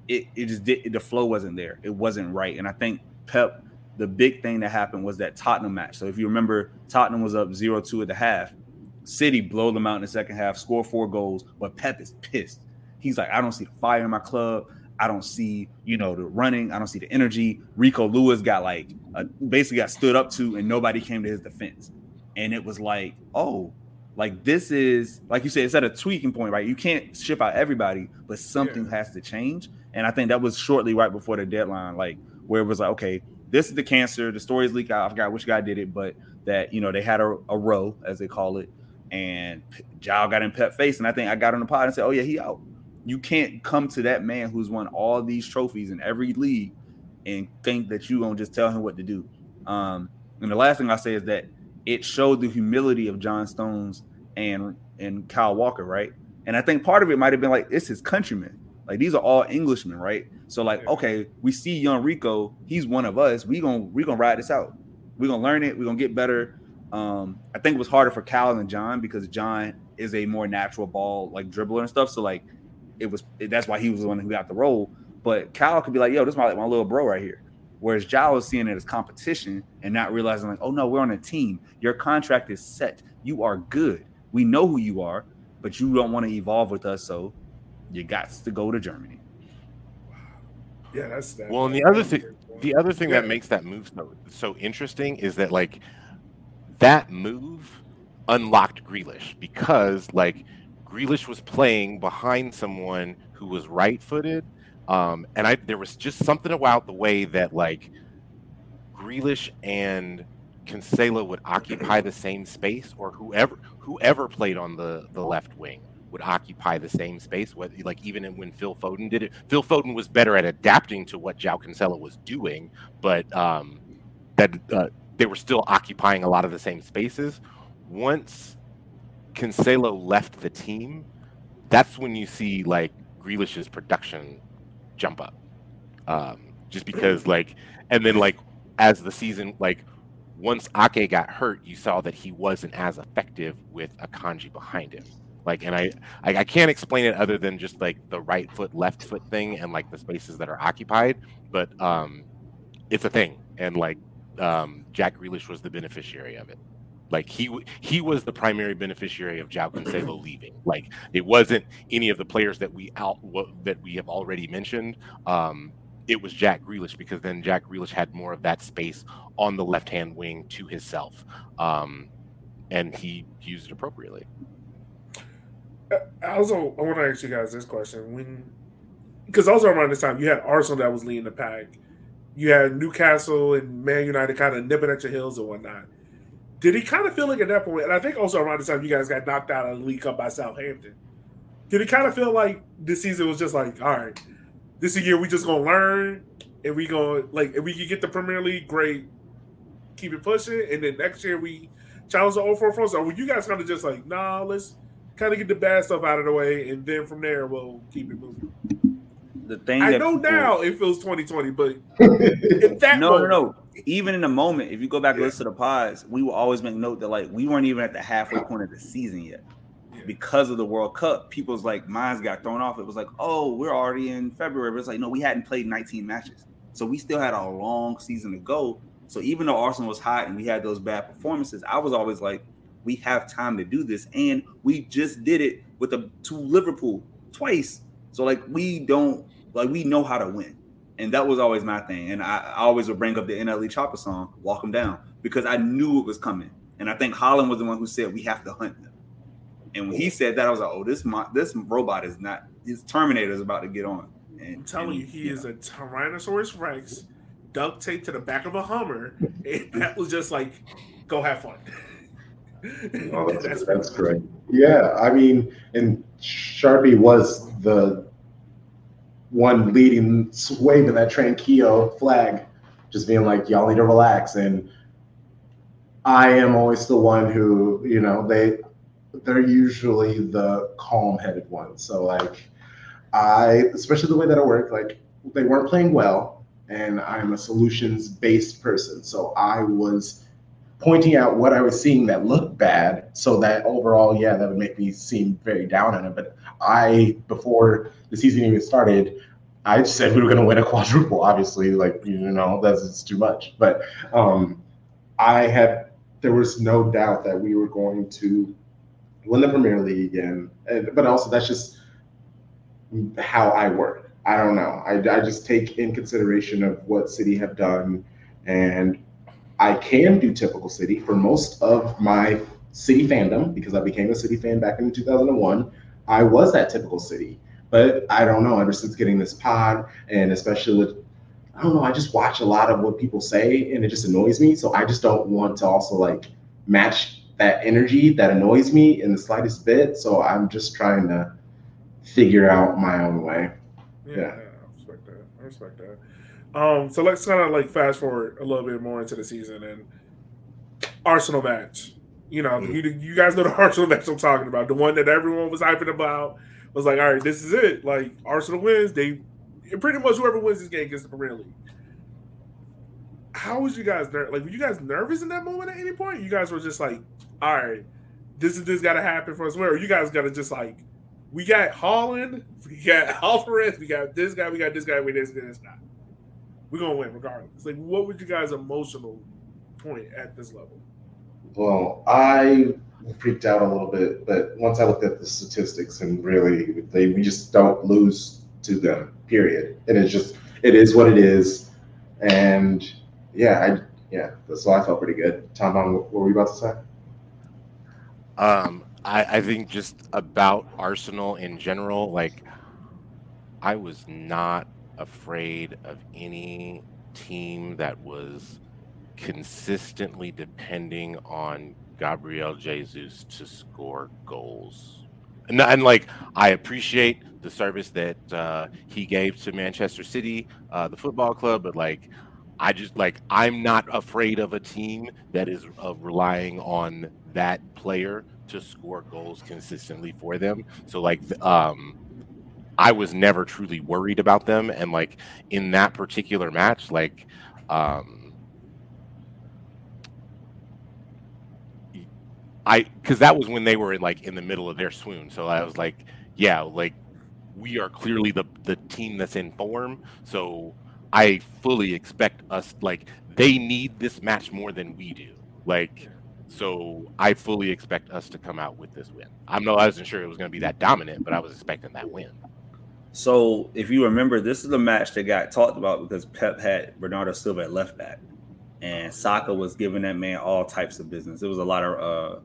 the flow wasn't there. It wasn't right. And I think Pep, the big thing that happened was that Tottenham match. So if you remember, Tottenham was up 0-2 at the half. City blow them out in the second half, score 4 goals, but Pep is pissed. He's like, I don't see the fire in my club. I don't see, the running. I don't see the energy. Rico Lewis got basically got stood up to, and nobody came to his defense. And it was like, oh, like this is, like you said, it's at a tweaking point, right? You can't ship out everybody, but something has to change. And I think that was shortly right before the deadline, like where it was like, okay, this is the cancer. The stories leak out. I forgot which guy did it, but that, they had a row, as they call it. And João got in Pep face. And I think I got on the pod and said, oh, yeah, he out. You can't come to that man who's won all these trophies in every league and think that you're going to just tell him what to do. And the last thing I say is that it showed the humility of John Stones and Kyle Walker, right? And I think part of it might have been like, it's his countrymen. Like, these are all Englishmen, right? So, like, okay, we see young Rico. He's one of us. We gonna ride this out. We're going to learn it. We're going to get better. I think it was harder for Cal than John because John is a more natural ball, like, dribbler and stuff. So, like, that's why he was the one who got the role. But Cal could be like, yo, this is my little bro right here. Whereas João is seeing it as competition and not realizing, like, oh, no, we're on a team. Your contract is set. You are good. We know who you are, but you don't want to evolve with us, so you got to go to Germany. Yeah, that's that. Well, and the other thing that makes that move so interesting is that, like, that move unlocked Grealish because, like, Grealish was playing behind someone who was right-footed, and there was just something about the way that, like, Grealish and Cancelo would occupy the same space, or whoever played on the left wing would occupy the same space. Like, even when Phil Foden did it, Phil Foden was better at adapting to what João Cancelo was doing, but they were still occupying a lot of the same spaces. Once Cancelo left the team, that's when you see, like, Grealish's production jump up. Just because, like, and then, like, as the season, like, once Ake got hurt, you saw that he wasn't as effective with Akanji behind him. Like, and I can't explain it other than just, like, the right foot, left foot thing and, like, the spaces that are occupied. But it's a thing. And, like, Jack Grealish was the beneficiary of it. Like, he was the primary beneficiary of João Cancelo leaving. Like, it wasn't any of the players that we have already mentioned. It was Jack Grealish, because then Jack Grealish had more of that space on the left-hand wing to himself, and he used it appropriately. I want to ask you guys this question. Because also around this time, you had Arsenal that was leading the pack. You had Newcastle and Man United kind of nipping at your heels and whatnot. Did he kind of feel like at that point, and I think also around this time you guys got knocked out of the League Cup by Southampton, did he kind of feel like this season was just like, all right, this year we just going to learn, and we going to, like, if we can get the Premier League, great, keep it pushing, and then next year we challenge the 0-4-4? Or were you guys kind of just like, nah, let's kind of get the bad stuff out of the way, and then from there we'll keep it moving? The thing I know now it feels 2020, but in that no. Even in the moment, if you go back and listen to the pods, we will always make note that, like, we weren't even at the halfway point of the season yet. Because of the World Cup, people's, like, minds got thrown off. It was like, oh, we're already in February. But it's like, no, we hadn't played 19 matches. So we still had a long season to go. So even though Arsenal was hot and we had those bad performances, I was always like, we have time to do this. And we just did it to Liverpool twice. So, like, we know how to win. And that was always my thing. And I always would bring up the NLE Chopper song, Walk 'Em Down, because I knew it was coming. And I think Holland was the one who said we have to hunt them. And when he said that, I was like, oh, this robot is not. His Terminator is about to get on. And I'm telling you, he is a Tyrannosaurus Rex duct taped to the back of a Hummer, and that was just like, go have fun. Oh, that's great. Yeah, I mean, and Sharpie was the one leading, waving that Tranquillo flag, just being like, y'all need to relax. And I am always the one who, you know, they're usually the calm-headed ones. So like, especially the way that I work, like they weren't playing well, and I'm a solutions-based person. So I was pointing out what I was seeing that looked bad, so that overall, yeah, that would make me seem very down on it. But before the season even started, I said we were going to win a quadruple. Obviously, like, you know, it's too much. But there was no doubt that we were going to win the Premier League again. But also, that's just how I work. I don't know. I just take in consideration of what City have done, and I can do typical City for most of my City fandom, because I became a City fan back in 2001. I was that typical City, but I don't know, ever since getting this pod, and especially with, I don't know, I just watch a lot of what people say, and it just annoys me. So I just don't want to also like match that energy that annoys me in the slightest bit. So I'm just trying to figure out my own way. Yeah. I respect that. So let's kind of like fast forward a little bit more into the season and Arsenal match. You know, you guys know the Arsenal match I'm talking about, the one that everyone was hyping about. Was like, all right, this is it. Like, Arsenal wins, pretty much whoever wins this game gets the Premier League. How was you guys like? Were you guys nervous in that moment at any point? You guys were just like, all right, this got to happen for us. Where you guys got to just like, we got Haaland, we got Alvarez, we got this guy, we got this guy, we this guy. We're gonna win regardless. Like, what was you guys' emotional point at this level? Well, I freaked out a little bit, but once I looked at the statistics, and really, we just don't lose to them. Period. And it is what it is. And so I felt pretty good. Tom, what were you about to say? I think just about Arsenal in general, like, I was not afraid of any team that was consistently depending on Gabriel Jesus to score goals. And like, I appreciate the service that he gave to Manchester City, the football club, but like, I'm not afraid of a team that is relying on that player to score goals consistently for them. So like, I was never truly worried about them. And like, in that particular match, like, because that was when they were in the middle of their swoon. So I was like, yeah, like, we are clearly the team that's in form. So I fully expect us, like, they need this match more than we do. Like, so I fully expect us to come out with this win. I wasn't sure it was going to be that dominant, but I was expecting that win. So if you remember, this is the match that got talked about because Pep had Bernardo Silva at left back, and Saka was giving that man all types of business. It was a lot of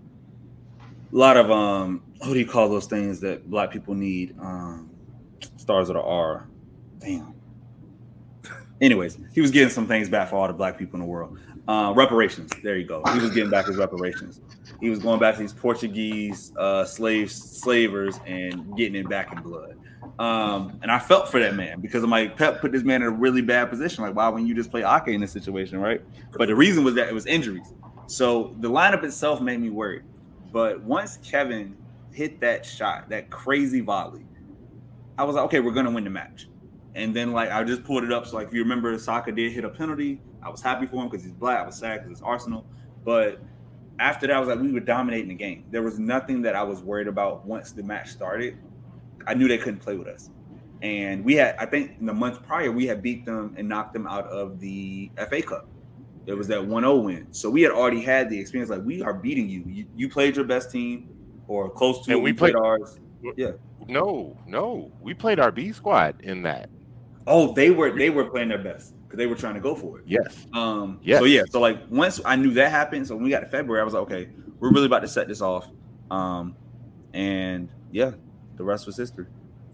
what do you call those things that black people need? Stars with an R. Damn. Anyways, he was getting some things back for all the black people in the world. Reparations. There you go. He was getting back his reparations. He was going back to these Portuguese slavers and getting it back in blood. And I felt for that man because I'm like, Pep put this man in a really bad position. Like, why wouldn't you just play Ake in this situation, right? But the reason was that it was injuries. So the lineup itself made me worried. But once Kevin hit that shot, that crazy volley, I was like, okay, we're going to win the match. And then, like, I just pulled it up. So, like, if you remember, Saka did hit a penalty. I was happy for him because he's black. I was sad because it's Arsenal. But after that, I was like, we were dominating the game. There was nothing that I was worried about once the match started. I knew they couldn't play with us. And we had, I think in the month prior, we had beat them and knocked them out of the FA Cup. There was that 1-0 win. So we had already had the experience, like, we are beating you. You played your best team or close to it. We played ours. Yeah. No. We played our B squad in that. Oh, they were playing their best because they were trying to go for it. Yes. Yes. So like once I knew that happened, so when we got to February, I was like, okay, we're really about to set this off. And And yeah, the rest was history.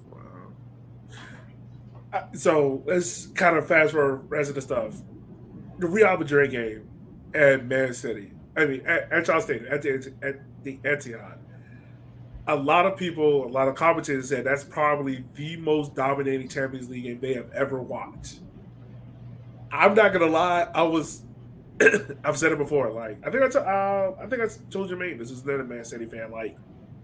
So let's kind of fast forward the rest of the stuff. The Real Madrid game at Man City. I mean, at Charles Stadium, at the Etihad. A lot of people, a lot of commentators said that's probably the most dominating Champions League game they have ever watched. I'm not gonna lie, I've said it before. Like, I think I told Jermaine, this is another Man City fan. Like,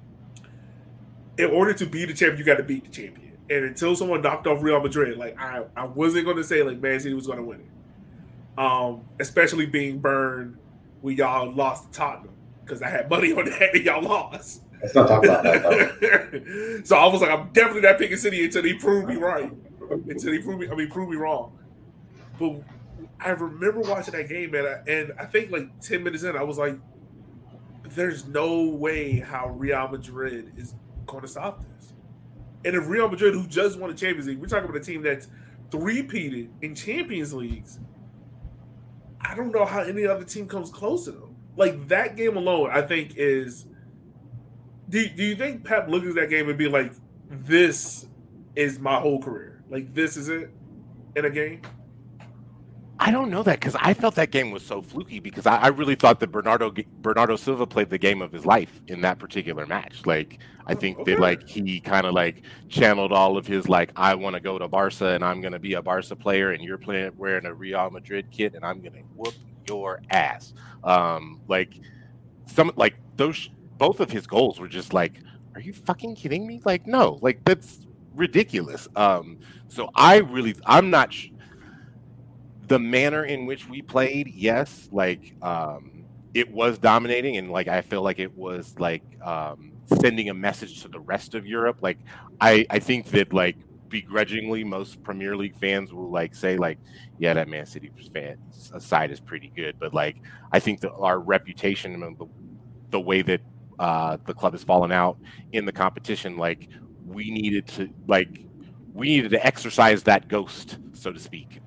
in order to be the champion, you got to beat the champion. And until someone knocked off Real Madrid, like I wasn't going to say like Man City was going to win it. Especially being burned when y'all lost to Tottenham, because I had money on that and y'all lost. Let's not talk about that though. So I was like, I'm definitely not picking City until they prove me right. Prove me wrong. But I remember watching that game, man, and I think like 10 minutes in, I was like, there's no way how Real Madrid is going to stop this. And if Real Madrid, who just won the Champions League, we're talking about a team that's three-peated in Champions Leagues, I don't know how any other team comes close to them. Like, that game alone, I think is... Do you think Pep looks at that game and be like, this is my whole career? Like, this is it in a game? I don't know that, because I felt that game was so fluky, because I really thought that Bernardo Silva played the game of his life in that particular match. Like, I think that like he kind of like channeled all of his like, I want to go to Barca and I'm going to be a Barca player, and you're wearing a Real Madrid kit and I'm going to whoop your ass. Like those both of his goals were just like, are you fucking kidding me? Like, no, like that's ridiculous. So I'm not the manner in which we played, yes, like it was dominating, and like I feel like it was like sending a message to the rest of Europe. Like I think that like begrudgingly most Premier League fans will like say like, yeah, that Man City side is pretty good, but like I think that our reputation and the way that the club has fallen out in the competition, like we needed to exercise that ghost, so to speak.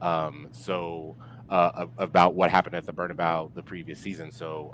About what happened at the Bernabeu the previous season. So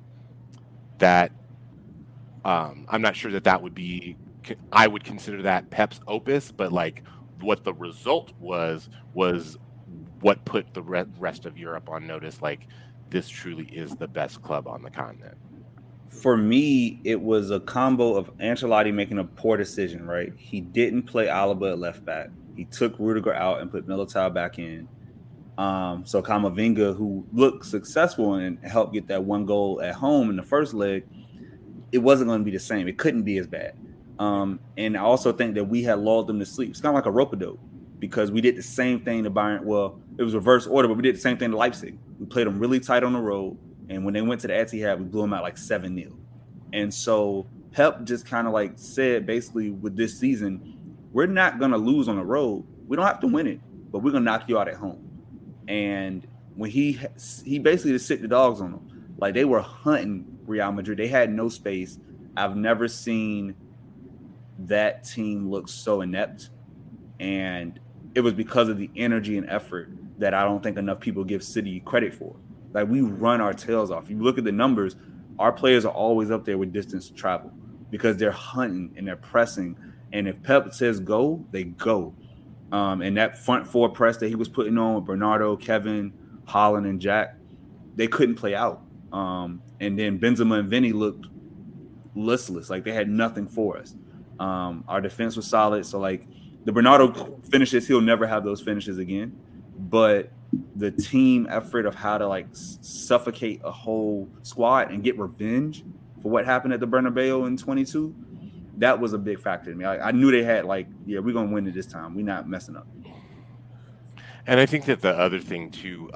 I'm not sure that would be. I would consider that Pep's opus, but like what the result was what put the rest of Europe on notice. Like this truly is the best club on the continent. For me, it was a combo of Ancelotti making a poor decision, right? He didn't play Alaba at left back. He took Rudiger out and put Militao back in. So Camavinga, who looked successful and helped get that one goal at home in the first leg, it wasn't going to be the same. It couldn't be as bad. And I also think that we had lulled them to sleep. It's kind of like a rope-a-dope, because we did the same thing to Bayern. Well, it was reverse order, but we did the same thing to Leipzig. We played them really tight on the road. And when they went to the Etihad, we blew them out like 7-0. And so Pep just kind of like said, basically, with this season, we're not going to lose on the road. We don't have to win it, but we're going to knock you out at home. And when he basically just sicked the dogs on them. Like, they were hunting Real Madrid. They had no space. I've never seen that team look so inept. And it was because of the energy and effort that I don't think enough people give City credit for. Like, we run our tails off. You look at the numbers, our players are always up there with distance travel because they're hunting and they're pressing. And if Pep says go, they go. And that front four press that he was putting on with Bernardo, Kevin, Haaland, and Jack, they couldn't play out. And then Benzema and Vinny looked listless. Like, they had nothing for us. Our defense was solid. So, like, the Bernardo finishes, he'll never have those finishes again. But the team effort of how to like suffocate a whole squad and get revenge for what happened at the Bernabeu in 22, that was a big factor to me. I knew they had like, yeah, we're gonna win it this time. We're not messing up. And I think that the other thing too,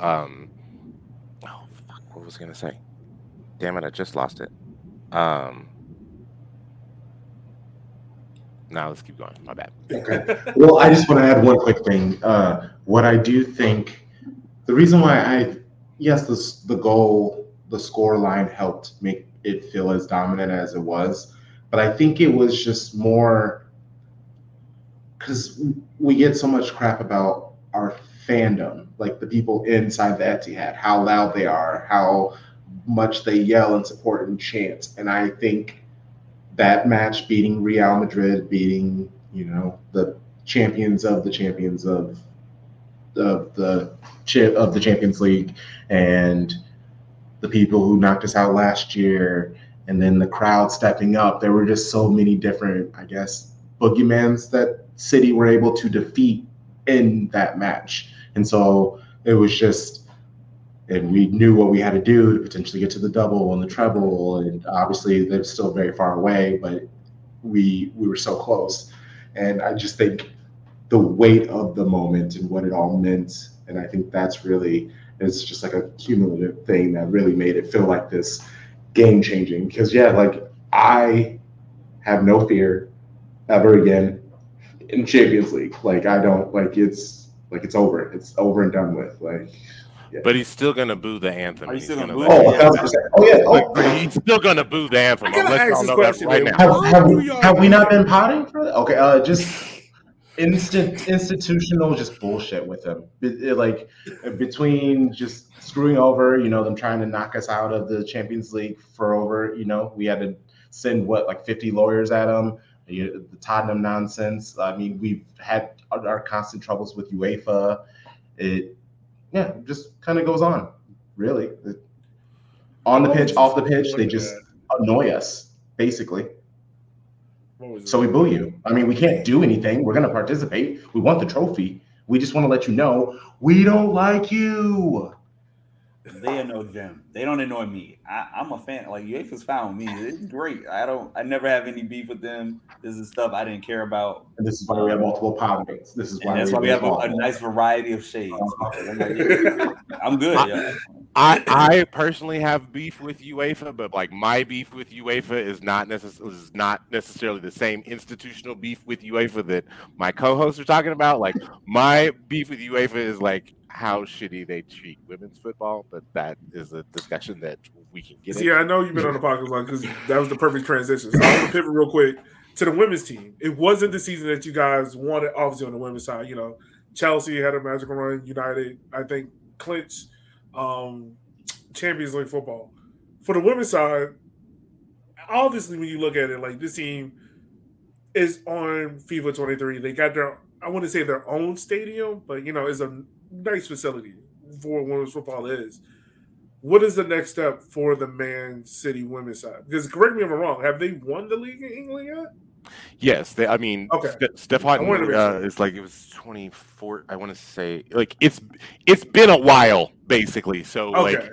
what was I gonna say? Damn it, I just lost it. Now let's keep going. My bad. Okay. Well, I just want to add one quick thing. What I do think, the reason why the goal, the score line helped make it feel as dominant as it was, but I think it was just more because we get so much crap about our fandom, like the people inside the Etihad, how loud they are, how much they yell and support and chant, and I think that match, beating Real Madrid, beating, you know, the champions of the champions of the Champions League, and the people who knocked us out last year, and then the crowd stepping up. There were just so many different, I guess, boogeymans that City were able to defeat in that match. And so it was just, and we knew what we had to do to potentially get to the double and the treble. And obviously they're still very far away, but we were so close. And I just think the weight of the moment and what it all meant. And I think that's really, it's just like a cumulative thing that really made it feel like this game changing. Because yeah, like I have no fear ever again in Champions League. Like I don't, like it's over. It's over and done with. Like, yeah. But he's still gonna boo the anthem. Are you still gonna boo? Oh, 1,000%. Oh yeah. Like, he's still gonna boo the anthem. I gotta Let's ask all this know that question, right man. now. Have we not been potting for that? Okay, just institutional just bullshit with him. Like between just screwing over, you know, them trying to knock us out of the Champions League for over, you know, we had to send like 50 lawyers at him. The Tottenham nonsense. I mean, we've had our constant troubles with UEFA. It just kind of goes on. Really, on the pitch, off the pitch, they just annoy us basically. So we boo you. I mean, we can't do anything. We're going to participate. We want the trophy. We just want to let you know we don't like you. They annoy them. They don't annoy me. I'm a fan. Like UEFA's fine with me. It's great. I never have any beef with them. This is stuff I didn't care about. And this is why we have multiple power rates. This is why that's why we have a nice variety of shades. I'm good. Yeah. I personally have beef with UEFA, but like my beef with UEFA is not necessarily the same institutional beef with UEFA that my co-hosts are talking about. Like my beef with UEFA is like how shitty they treat women's football, but that is a discussion that we can get into. Yeah, I know you've been on the podcast because that was the perfect transition. So I'm gonna pivot real quick to the women's team. It wasn't the season that you guys wanted, obviously on the women's side. You know, Chelsea had a magical run. United, I think, clinched Champions League football. For the women's side, obviously when you look at it, like this team is on FIFA 23. They got their, I wouldn't say their own stadium, but you know, it's a nice facility for women's football is. What is the next step for the Man City women's side? Because correct me if I'm wrong, have they won the league in England yet? Yes, okay. Steph Houghton is like, it was 24. I want to say like it's been a while basically. So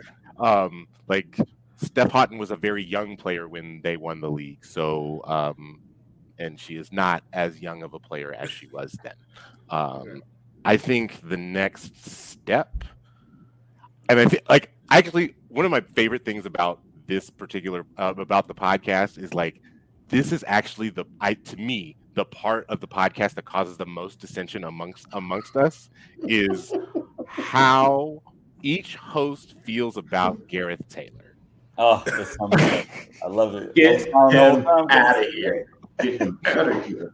like Steph Houghton was a very young player when they won the league. So and she is not as young of a player as she was then. I think the next step, and I think like actually one of my favorite things about this particular about the podcast is like this is actually to me the part of the podcast that causes the most dissension amongst us is how each host feels about Gareth Taylor. Oh, that's I love it. Get him out of here. Get him out of here.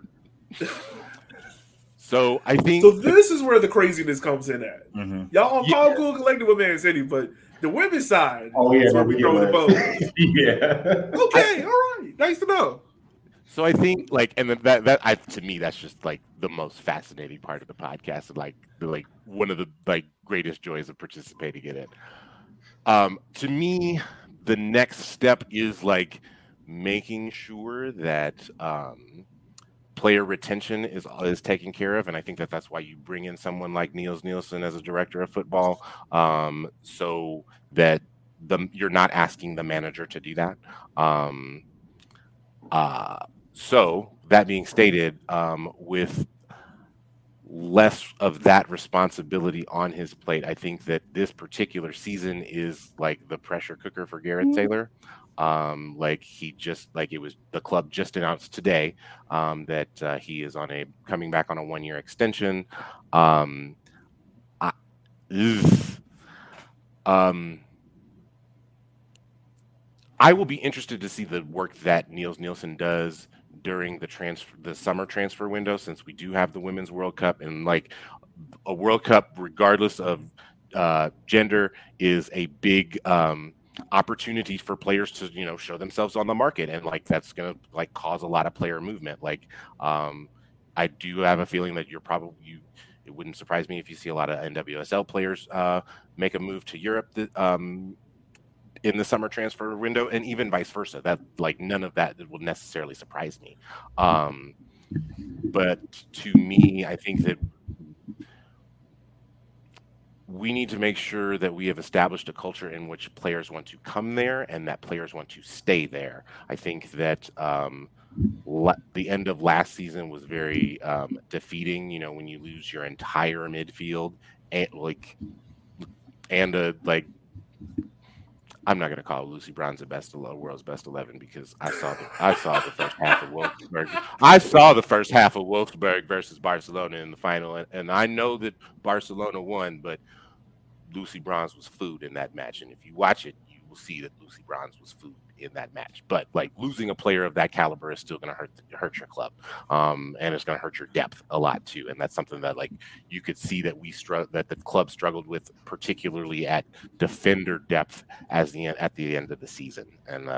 So I think this is where the craziness comes in at. Mm-hmm. Y'all on Paul Cool collective with Man City, but the women's side is where we throw the boat. Yeah. Okay, all right. Nice to know. So I think like, and that to me, that's just like the most fascinating part of the podcast, and like one of the like greatest joys of participating in it. To me, the next step is like making sure that player retention is taken care of, and I think that's why you bring in someone like Niels Nielsen as a director of football, so that you're not asking the manager to do that. So that being stated, with less of that responsibility on his plate, I think that this particular season is like the pressure cooker for Gareth Taylor. Like it was the club just announced today that he is coming back on a 1-year extension. I will be interested to see the work that Niels Nielsen does during the summer transfer window, since we do have the Women's World Cup, and like a World Cup, regardless of gender, is a big opportunities for players to, you know, show themselves on the market, and like that's gonna like cause a lot of player movement. Like, I do have a feeling that it wouldn't surprise me if you see a lot of NWSL players make a move to Europe in the summer transfer window, and even vice versa. That like none of that will necessarily surprise me. But to me, I think that we need to make sure that we have established a culture in which players want to come there and that players want to stay there. I think that the end of last season was very defeating. You know, when you lose your entire midfield and I'm not going to call Lucy Bronze the world's best 11 because I saw the first half of Wolfsburg. I saw the first half of Wolfsburg versus Barcelona in the final, and I know that Barcelona won, but Lucy Bronze was food in that match. And if you watch it, you will see that Lucy Bronze was food in that match. But like losing a player of that caliber is still going to hurt your club, and it's going to hurt your depth a lot too. And that's something that like you could see that that the club struggled with, particularly at defender depth at the end of the season, and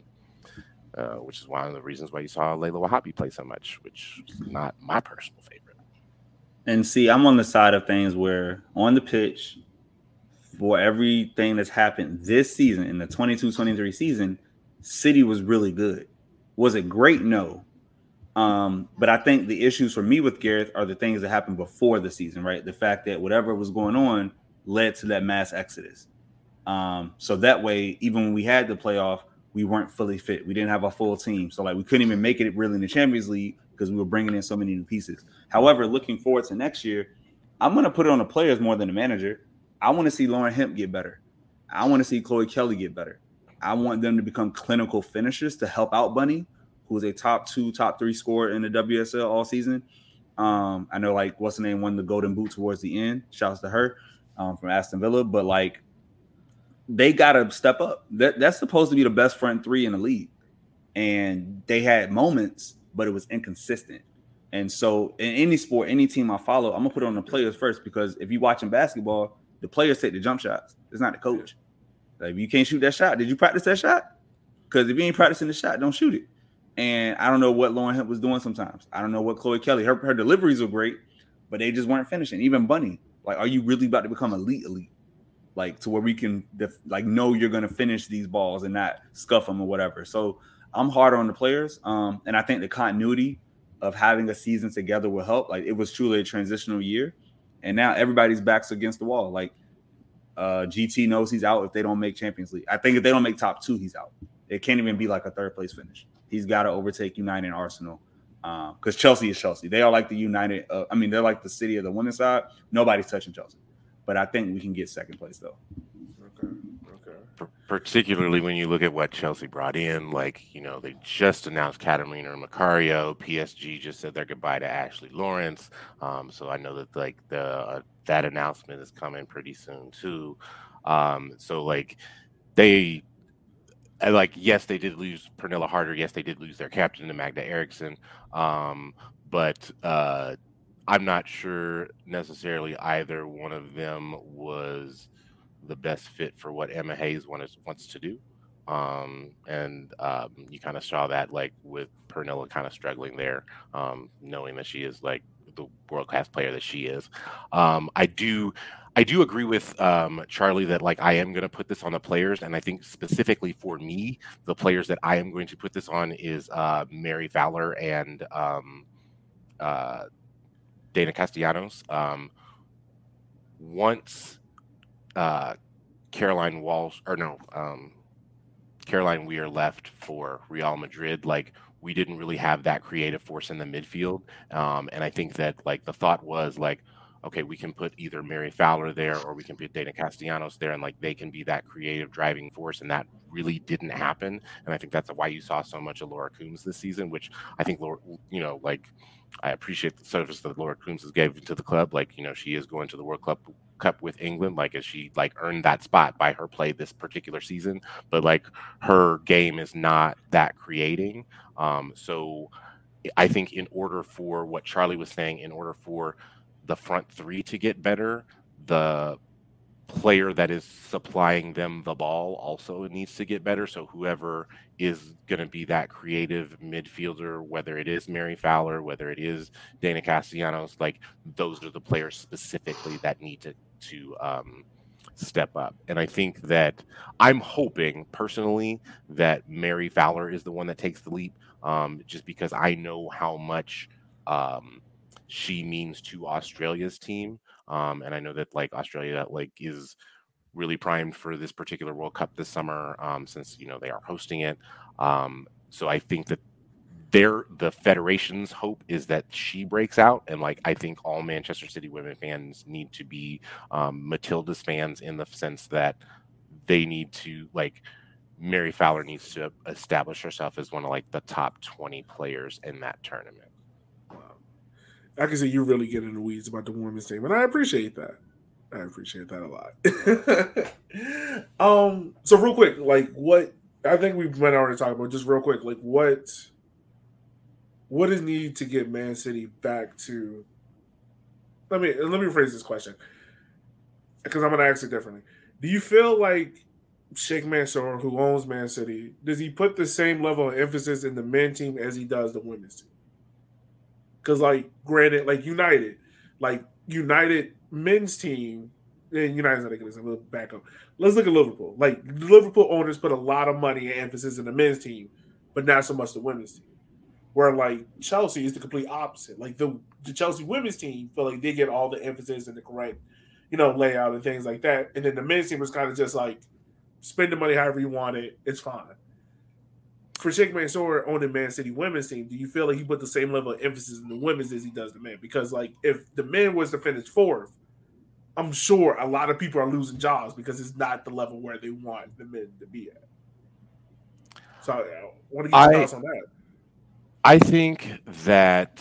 which is one of the reasons why you saw Layla Wahhabi play so much, which is not my personal favorite. And see, I'm on the side of things where on the pitch, for everything that's happened this season, in the 22-23 season, City was really good. Was it great? No. But I think the issues for me with Gareth are the things that happened before the season, right? The fact that whatever was going on led to that mass exodus. So that way, even when we had the playoff, we weren't fully fit. We didn't have a full team. So like we couldn't even make it really in the Champions League because we were bringing in so many new pieces. However, looking forward to next year, I'm going to put it on the players more than the manager. I want to see Lauren Hemp get better. I want to see Chloe Kelly get better. I want them to become clinical finishers to help out Bunny, who is a top 2, top 3 scorer in the WSL all season. I know, like, what's the name, won the Golden Boot towards the end. Shouts to her from Aston Villa. But, like, they got to step up. That's supposed to be the best front three in the league. And they had moments, but it was inconsistent. And so in any sport, any team I follow, I'm going to put it on the players first, because if you're watching basketball, the players take the jump shots. It's not the coach. Like, if you can't shoot that shot, did you practice that shot? Because if you ain't practicing the shot, don't shoot it. And I don't know what Lauren Hemp was doing sometimes. I don't know what Chloe Kelly, her deliveries were great, but they just weren't finishing. Even Bunny, like, are you really about to become elite? Like, to where we can, know you're going to finish these balls and not scuff them or whatever. So I'm harder on the players. And I think the continuity of having a season together will help. Like, it was truly a transitional year. And now everybody's backs against the wall. Like, GT knows he's out if they don't make Champions League. I think if they don't make top 2, he's out. It can't even be like a third place finish. He's got to overtake United and Arsenal, because Chelsea is Chelsea. They are like the United. They're like the City of the women's side. Nobody's touching Chelsea. But I think we can get second place, though. Okay. Particularly when you look at what Chelsea brought in, like, you know, they just announced Catalina Macario. PSG just said their goodbye to Ashley Lawrence. So I know that like that announcement is coming pretty soon too. So like yes, they did lose Pernilla Harder. Yes, they did lose their captain to Magda Eriksson. But I'm not sure necessarily either one of them was the best fit for what Emma Hayes wants to do. You kind of saw that, like, with Pernilla kind of struggling there, knowing that she is like the world-class player that she is. I do agree with Charlie that, like, I am going to put this on the players, and I think specifically for me, the players that I am going to put this on is Mary Fowler and Dana Castellanos. Once Caroline Weir left for Real Madrid, like, we didn't really have that creative force in the midfield. And I think that, like, the thought was, like, okay, we can put either Mary Fowler there or we can put Dana Castellanos there, and, like, they can be that creative driving force, and that really didn't happen. And I think that's why you saw so much of Laura Coombs this season, which I think, I appreciate the service that Laura Coombs has given to the club. Like, she is going to the World Cup with England. Like, as she, like, earned that spot by her play this particular season, but, like, her game is not that creating. So I think in order for what Charlie was saying, in order for the front three to get better, the player that is supplying them the ball also needs to get better. So whoever is going to be that creative midfielder, whether it is Mary Fowler, whether it is Dana Castellanos, like those are the players specifically that need to step up. And I think that I'm hoping personally that Mary Fowler is the one that takes the leap, just because I know how much she means to Australia's team. And I know that like Australia like is really primed for this particular World Cup this summer, since they are hosting it. So I think that the federation's hope is that she breaks out, and like I think all Manchester City women fans need to be Matilda's fans in the sense that they need to like Mary Fowler needs to establish herself as one of like the top 20 players in that tournament. I can see you really get in the weeds about the women's team, and I appreciate that. I appreciate that a lot. So real quick, like what I think we might already talk about, just real quick, like what is needed to get Man City back to? Let me rephrase this question because I'm going to ask it differently. Do you feel like Sheikh Mansour, who owns Man City, does he put the same level of emphasis in the men team as he does the women's team? Because, like, granted, like United men's team, and United's not going to little back up. Let's look at Liverpool. Like, the Liverpool owners put a lot of money and emphasis in the men's team, but not so much the women's team. Where, like, Chelsea is the complete opposite. Like, the Chelsea women's team feel like they get all the emphasis and the correct, layout and things like that. And then the men's team was kind of just like, spend the money however you want it. It's fine. For Sheikh Mansour owning Man City women's team, do you feel like he put the same level of emphasis in the women's as he does the men? Because, like, if the men was to finish fourth, I'm sure a lot of people are losing jobs because it's not the level where they want the men to be at. So I want to get your thoughts on that. I think that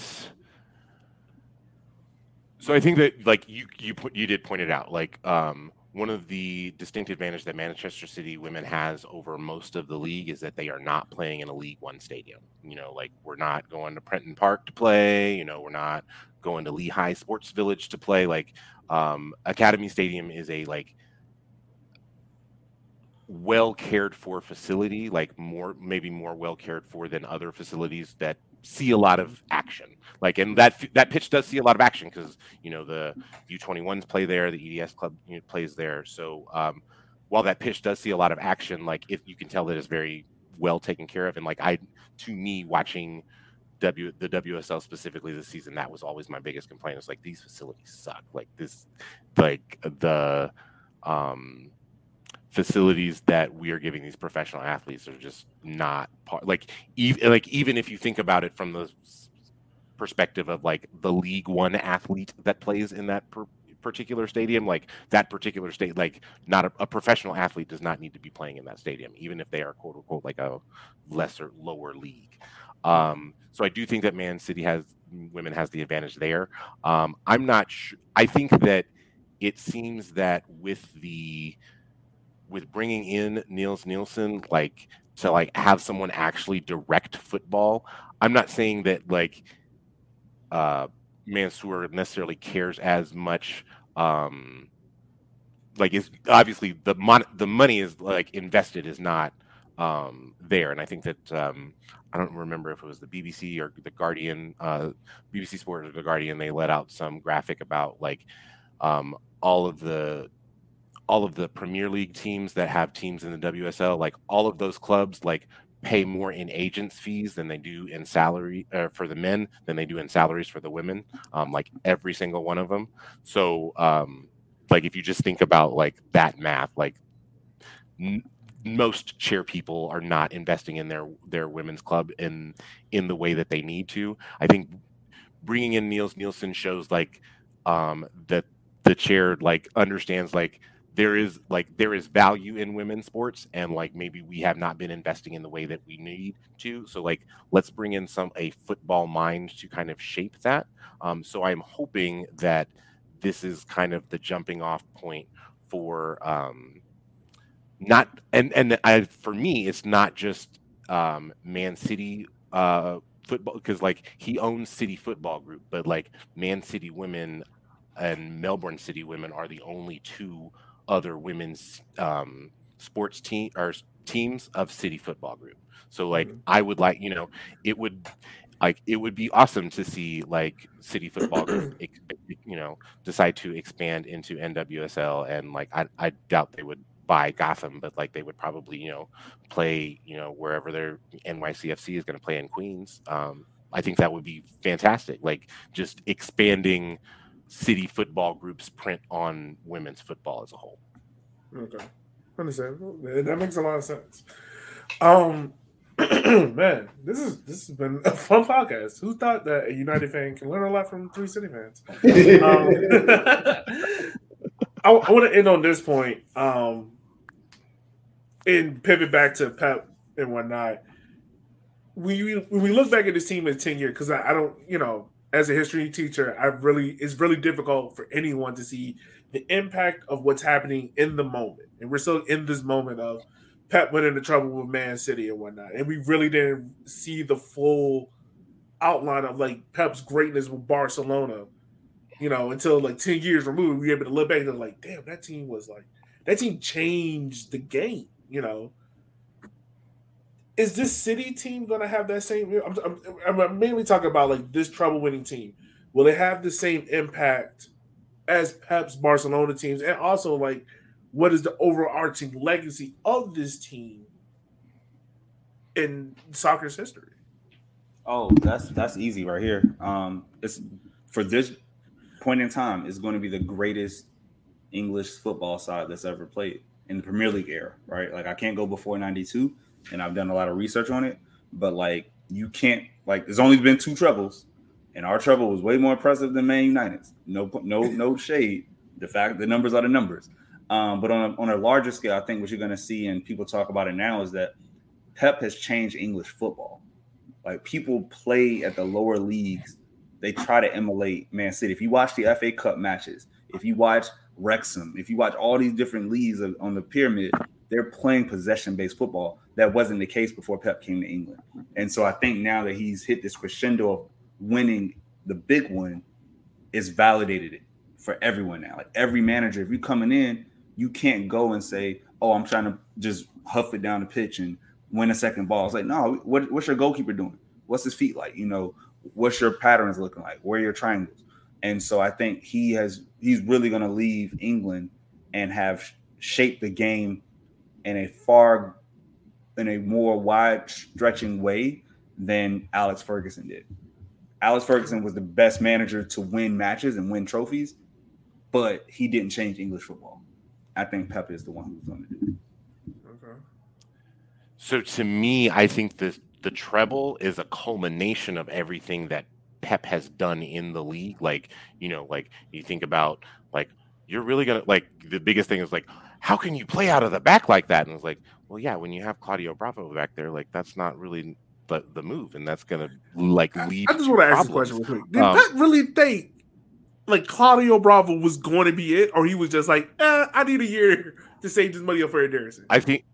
like you did point it out, like one of the distinct advantages that Manchester City women has over most of the league is that they are not playing in a League One stadium. Like we're not going to Prenton Park to play. We're not going to Lehigh Sports Village to play. Like Academy Stadium is a like well cared for facility, like maybe more well cared for than other facilities that see a lot of action. Like, and that pitch does see a lot of action because the U21s play there, the EDS club plays there. So while that pitch does see a lot of action, like if you can tell that it's very well taken care of, and like to me watching the WSL specifically this season, that was always my biggest complaint. It's like these facilities suck. Like this, like the facilities that we are giving these professional athletes are just not even if you think about it from the perspective of like the League One athlete that plays in that particular stadium, like that particular state, like not a professional athlete does not need to be playing in that stadium, even if they are quote unquote like a lower league. So I do think that Man City women has the advantage there. I'm not sure. I think that it seems that with bringing in Niels Nielsen, like to like have someone actually direct football. I'm not saying that like Mansour necessarily cares as much. Like is obviously the money is like invested is not there, and I think that I don't remember if it was the BBC or the Guardian, BBC Sport or the Guardian. They let out some graphic about like all of the Premier League teams that have teams in the WSL, like all of those clubs, like pay more in agents fees than they do in salary for the men than they do in salaries for the women. Like every single one of them. So, like if you just think about like that math, like most chair people are not investing in their women's club in the way that they need to. I think bringing in Niels Nielsen shows like that the chair like understands like there is value in women's sports, and like maybe we have not been investing in the way that we need to. So like let's bring in a football mind to kind of shape that. So I'm hoping that this is kind of the jumping off point for for me it's not just Man City football, because like he owns City Football Group, but like Man City women and Melbourne City women are the only two other women's sports teams of City Football Group. So like I would like, it would be awesome to see like City Football Group, decide to expand into NWSL, and like I doubt they would buy Gotham, but like they would probably play wherever their NYCFC is going to play in Queens. I think that would be fantastic. Like just expanding City Football Group's print on women's football as a whole. Okay, understandable. That makes a lot of sense. Man, this has been a fun podcast. Who thought that a United fan can learn a lot from three City fans? I want to end on this point, and pivot back to Pep and whatnot. When we look back at this team in 10 years, because I don't, as a history teacher, it's really difficult for anyone to see the impact of what's happening in the moment, and we're still in this moment of Pep went into trouble with Man City and whatnot, and we really didn't see the full outline of like Pep's greatness with Barcelona, until like 10 years removed. We were able to look back and like, damn, that team changed the game. Is this City team going to have that same? I'm mainly talking about like this trouble-winning team. Will it have the same impact as Pep's Barcelona teams, and also like, what is the overarching legacy of this team in soccer's history? Oh, that's easy right here. It's for this point in time, it's going to be the greatest English football side that's ever played in the Premier League era, right? Like I can't go before 92, and I've done a lot of research on it, but like you can't, like there's only been 2 trebles, and our treble was way more impressive than Man United's. No shade. The numbers are the numbers. But on a larger scale, I think what you're going to see, and people talk about it now, is that Pep has changed English football. Like people play at the lower leagues, they try to emulate Man City. If you watch the FA Cup matches, if you watch Wrexham, if you watch all these different leagues on the pyramid, they're playing possession-based football. That wasn't the case before Pep came to England. And so I think now that he's hit this crescendo of winning the big one, it's validated it for everyone now. Like every manager, if you're coming in, you can't go and say, oh, I'm trying to just huff it down the pitch and win a second ball. It's like, no, what's your goalkeeper doing? What's his feet like? What's your patterns looking like? Where are your triangles? And so I think he's really going to leave England and have shaped the game in a more wide stretching way than Alex Ferguson did. Alex Ferguson was the best manager to win matches and win trophies, but he didn't change English football. I think Pep is the one who's going to do it. Okay. So to me, I think the treble is a culmination of everything that Pep has done in the league. Like, like you think about, like, you're really going to, like, the biggest thing is, like, how can you play out of the back like that? And it's like, well, yeah, when you have Claudio Bravo back there, like, that's not really the move, and that's going to, like, lead. I just want to ask a question real quick. Did Pep really think, like, Claudio Bravo was going to be it, or he was just like, I need a year to save this money up for Ederson?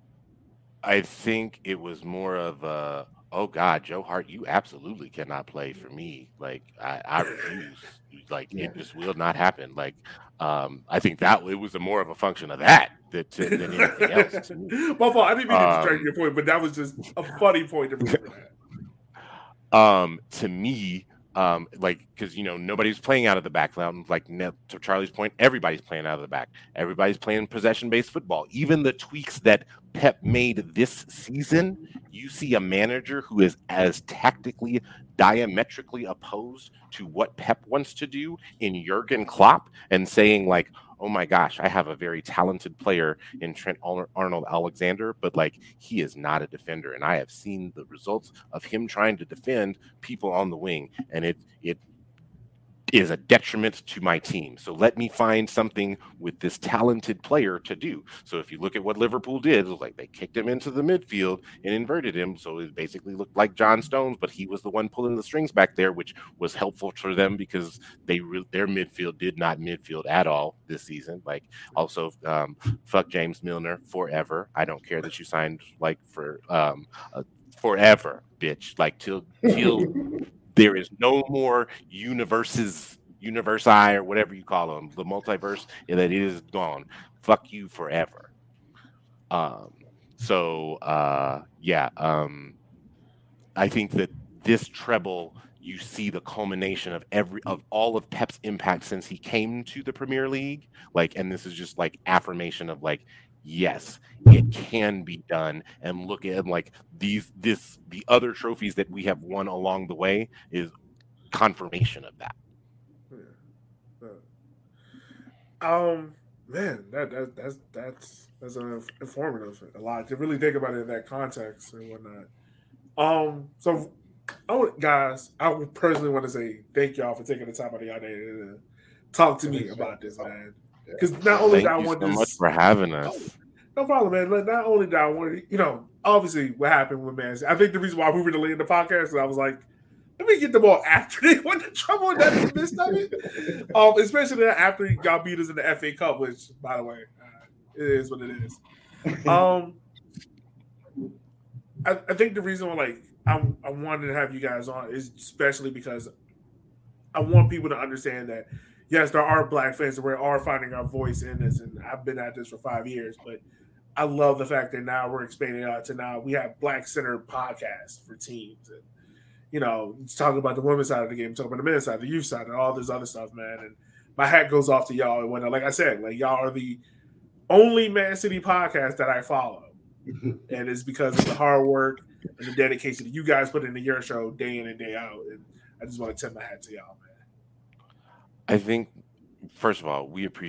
I think it was more of a, oh God, Joe Hart, you absolutely cannot play for me. Like I refuse. Like it just will not happen. Like I think that it was more of a function of that than anything else. To me. My fault. I didn't mean to distract your point, but that was just a funny point to remember that. To me, like, because nobody's playing out of the back. Like to Charlie's point, everybody's playing out of the back. Everybody's playing possession-based football. Even the tweaks that Pep made this season, you see a manager who is as tactically diametrically opposed to what Pep wants to do in Jurgen Klopp, and saying like, oh my gosh, I have a very talented player in Trent Arnold-Alexander, but like he is not a defender. And I have seen the results of him trying to defend people on the wing, and it is a detriment to my team. So let me find something with this talented player to do. So if you look at what Liverpool did, it was like they kicked him into the midfield and inverted him. So it basically looked like John Stones, but he was the one pulling the strings back there, which was helpful for them because their midfield did not midfield at all this season. Like also, fuck James Milner forever. I don't care that you signed like for forever, bitch. Like till there is no more universi or whatever you call them, the multiverse, and that it is gone. fuck you forever. I think that this treble, you see the culmination of all of Pep's impact since he came to the Premier League. Like, and this is just like affirmation of like, yes, it can be done. And look at like the other trophies that we have won along the way is confirmation of that. Man, that's informative a lot to really think about it in that context and whatnot. So guys, I would personally want to say thank y'all for taking the time out of y'all day to talk to me about this, man. Because not only Thank you so much for having us. No problem, man. Not only did I want to, obviously what happened with Man City. I think the reason why we were delaying the podcast is I was like, let me get the ball after they went to trouble and that's the missed of it. Especially after y'all beat us in the FA Cup, which, by the way, it is what it is. I think the reason why, I wanted to have you guys on is especially because I want people to understand that, yes, there are Black fans and we are finding our voice in this, and I've been at this for 5 years, but I love the fact that now we're expanding out to now we have Black-centered podcasts for teams, and talking about the women's side of the game, talking about the men's side, the youth side, and all this other stuff, man. And my hat goes off to y'all. And like I said, y'all are the only Man City podcast that I follow, and it's because of the hard work and the dedication that you guys put into your show day in and day out. And I just want to tip my hat to y'all, man. I think, first of all, we appreciate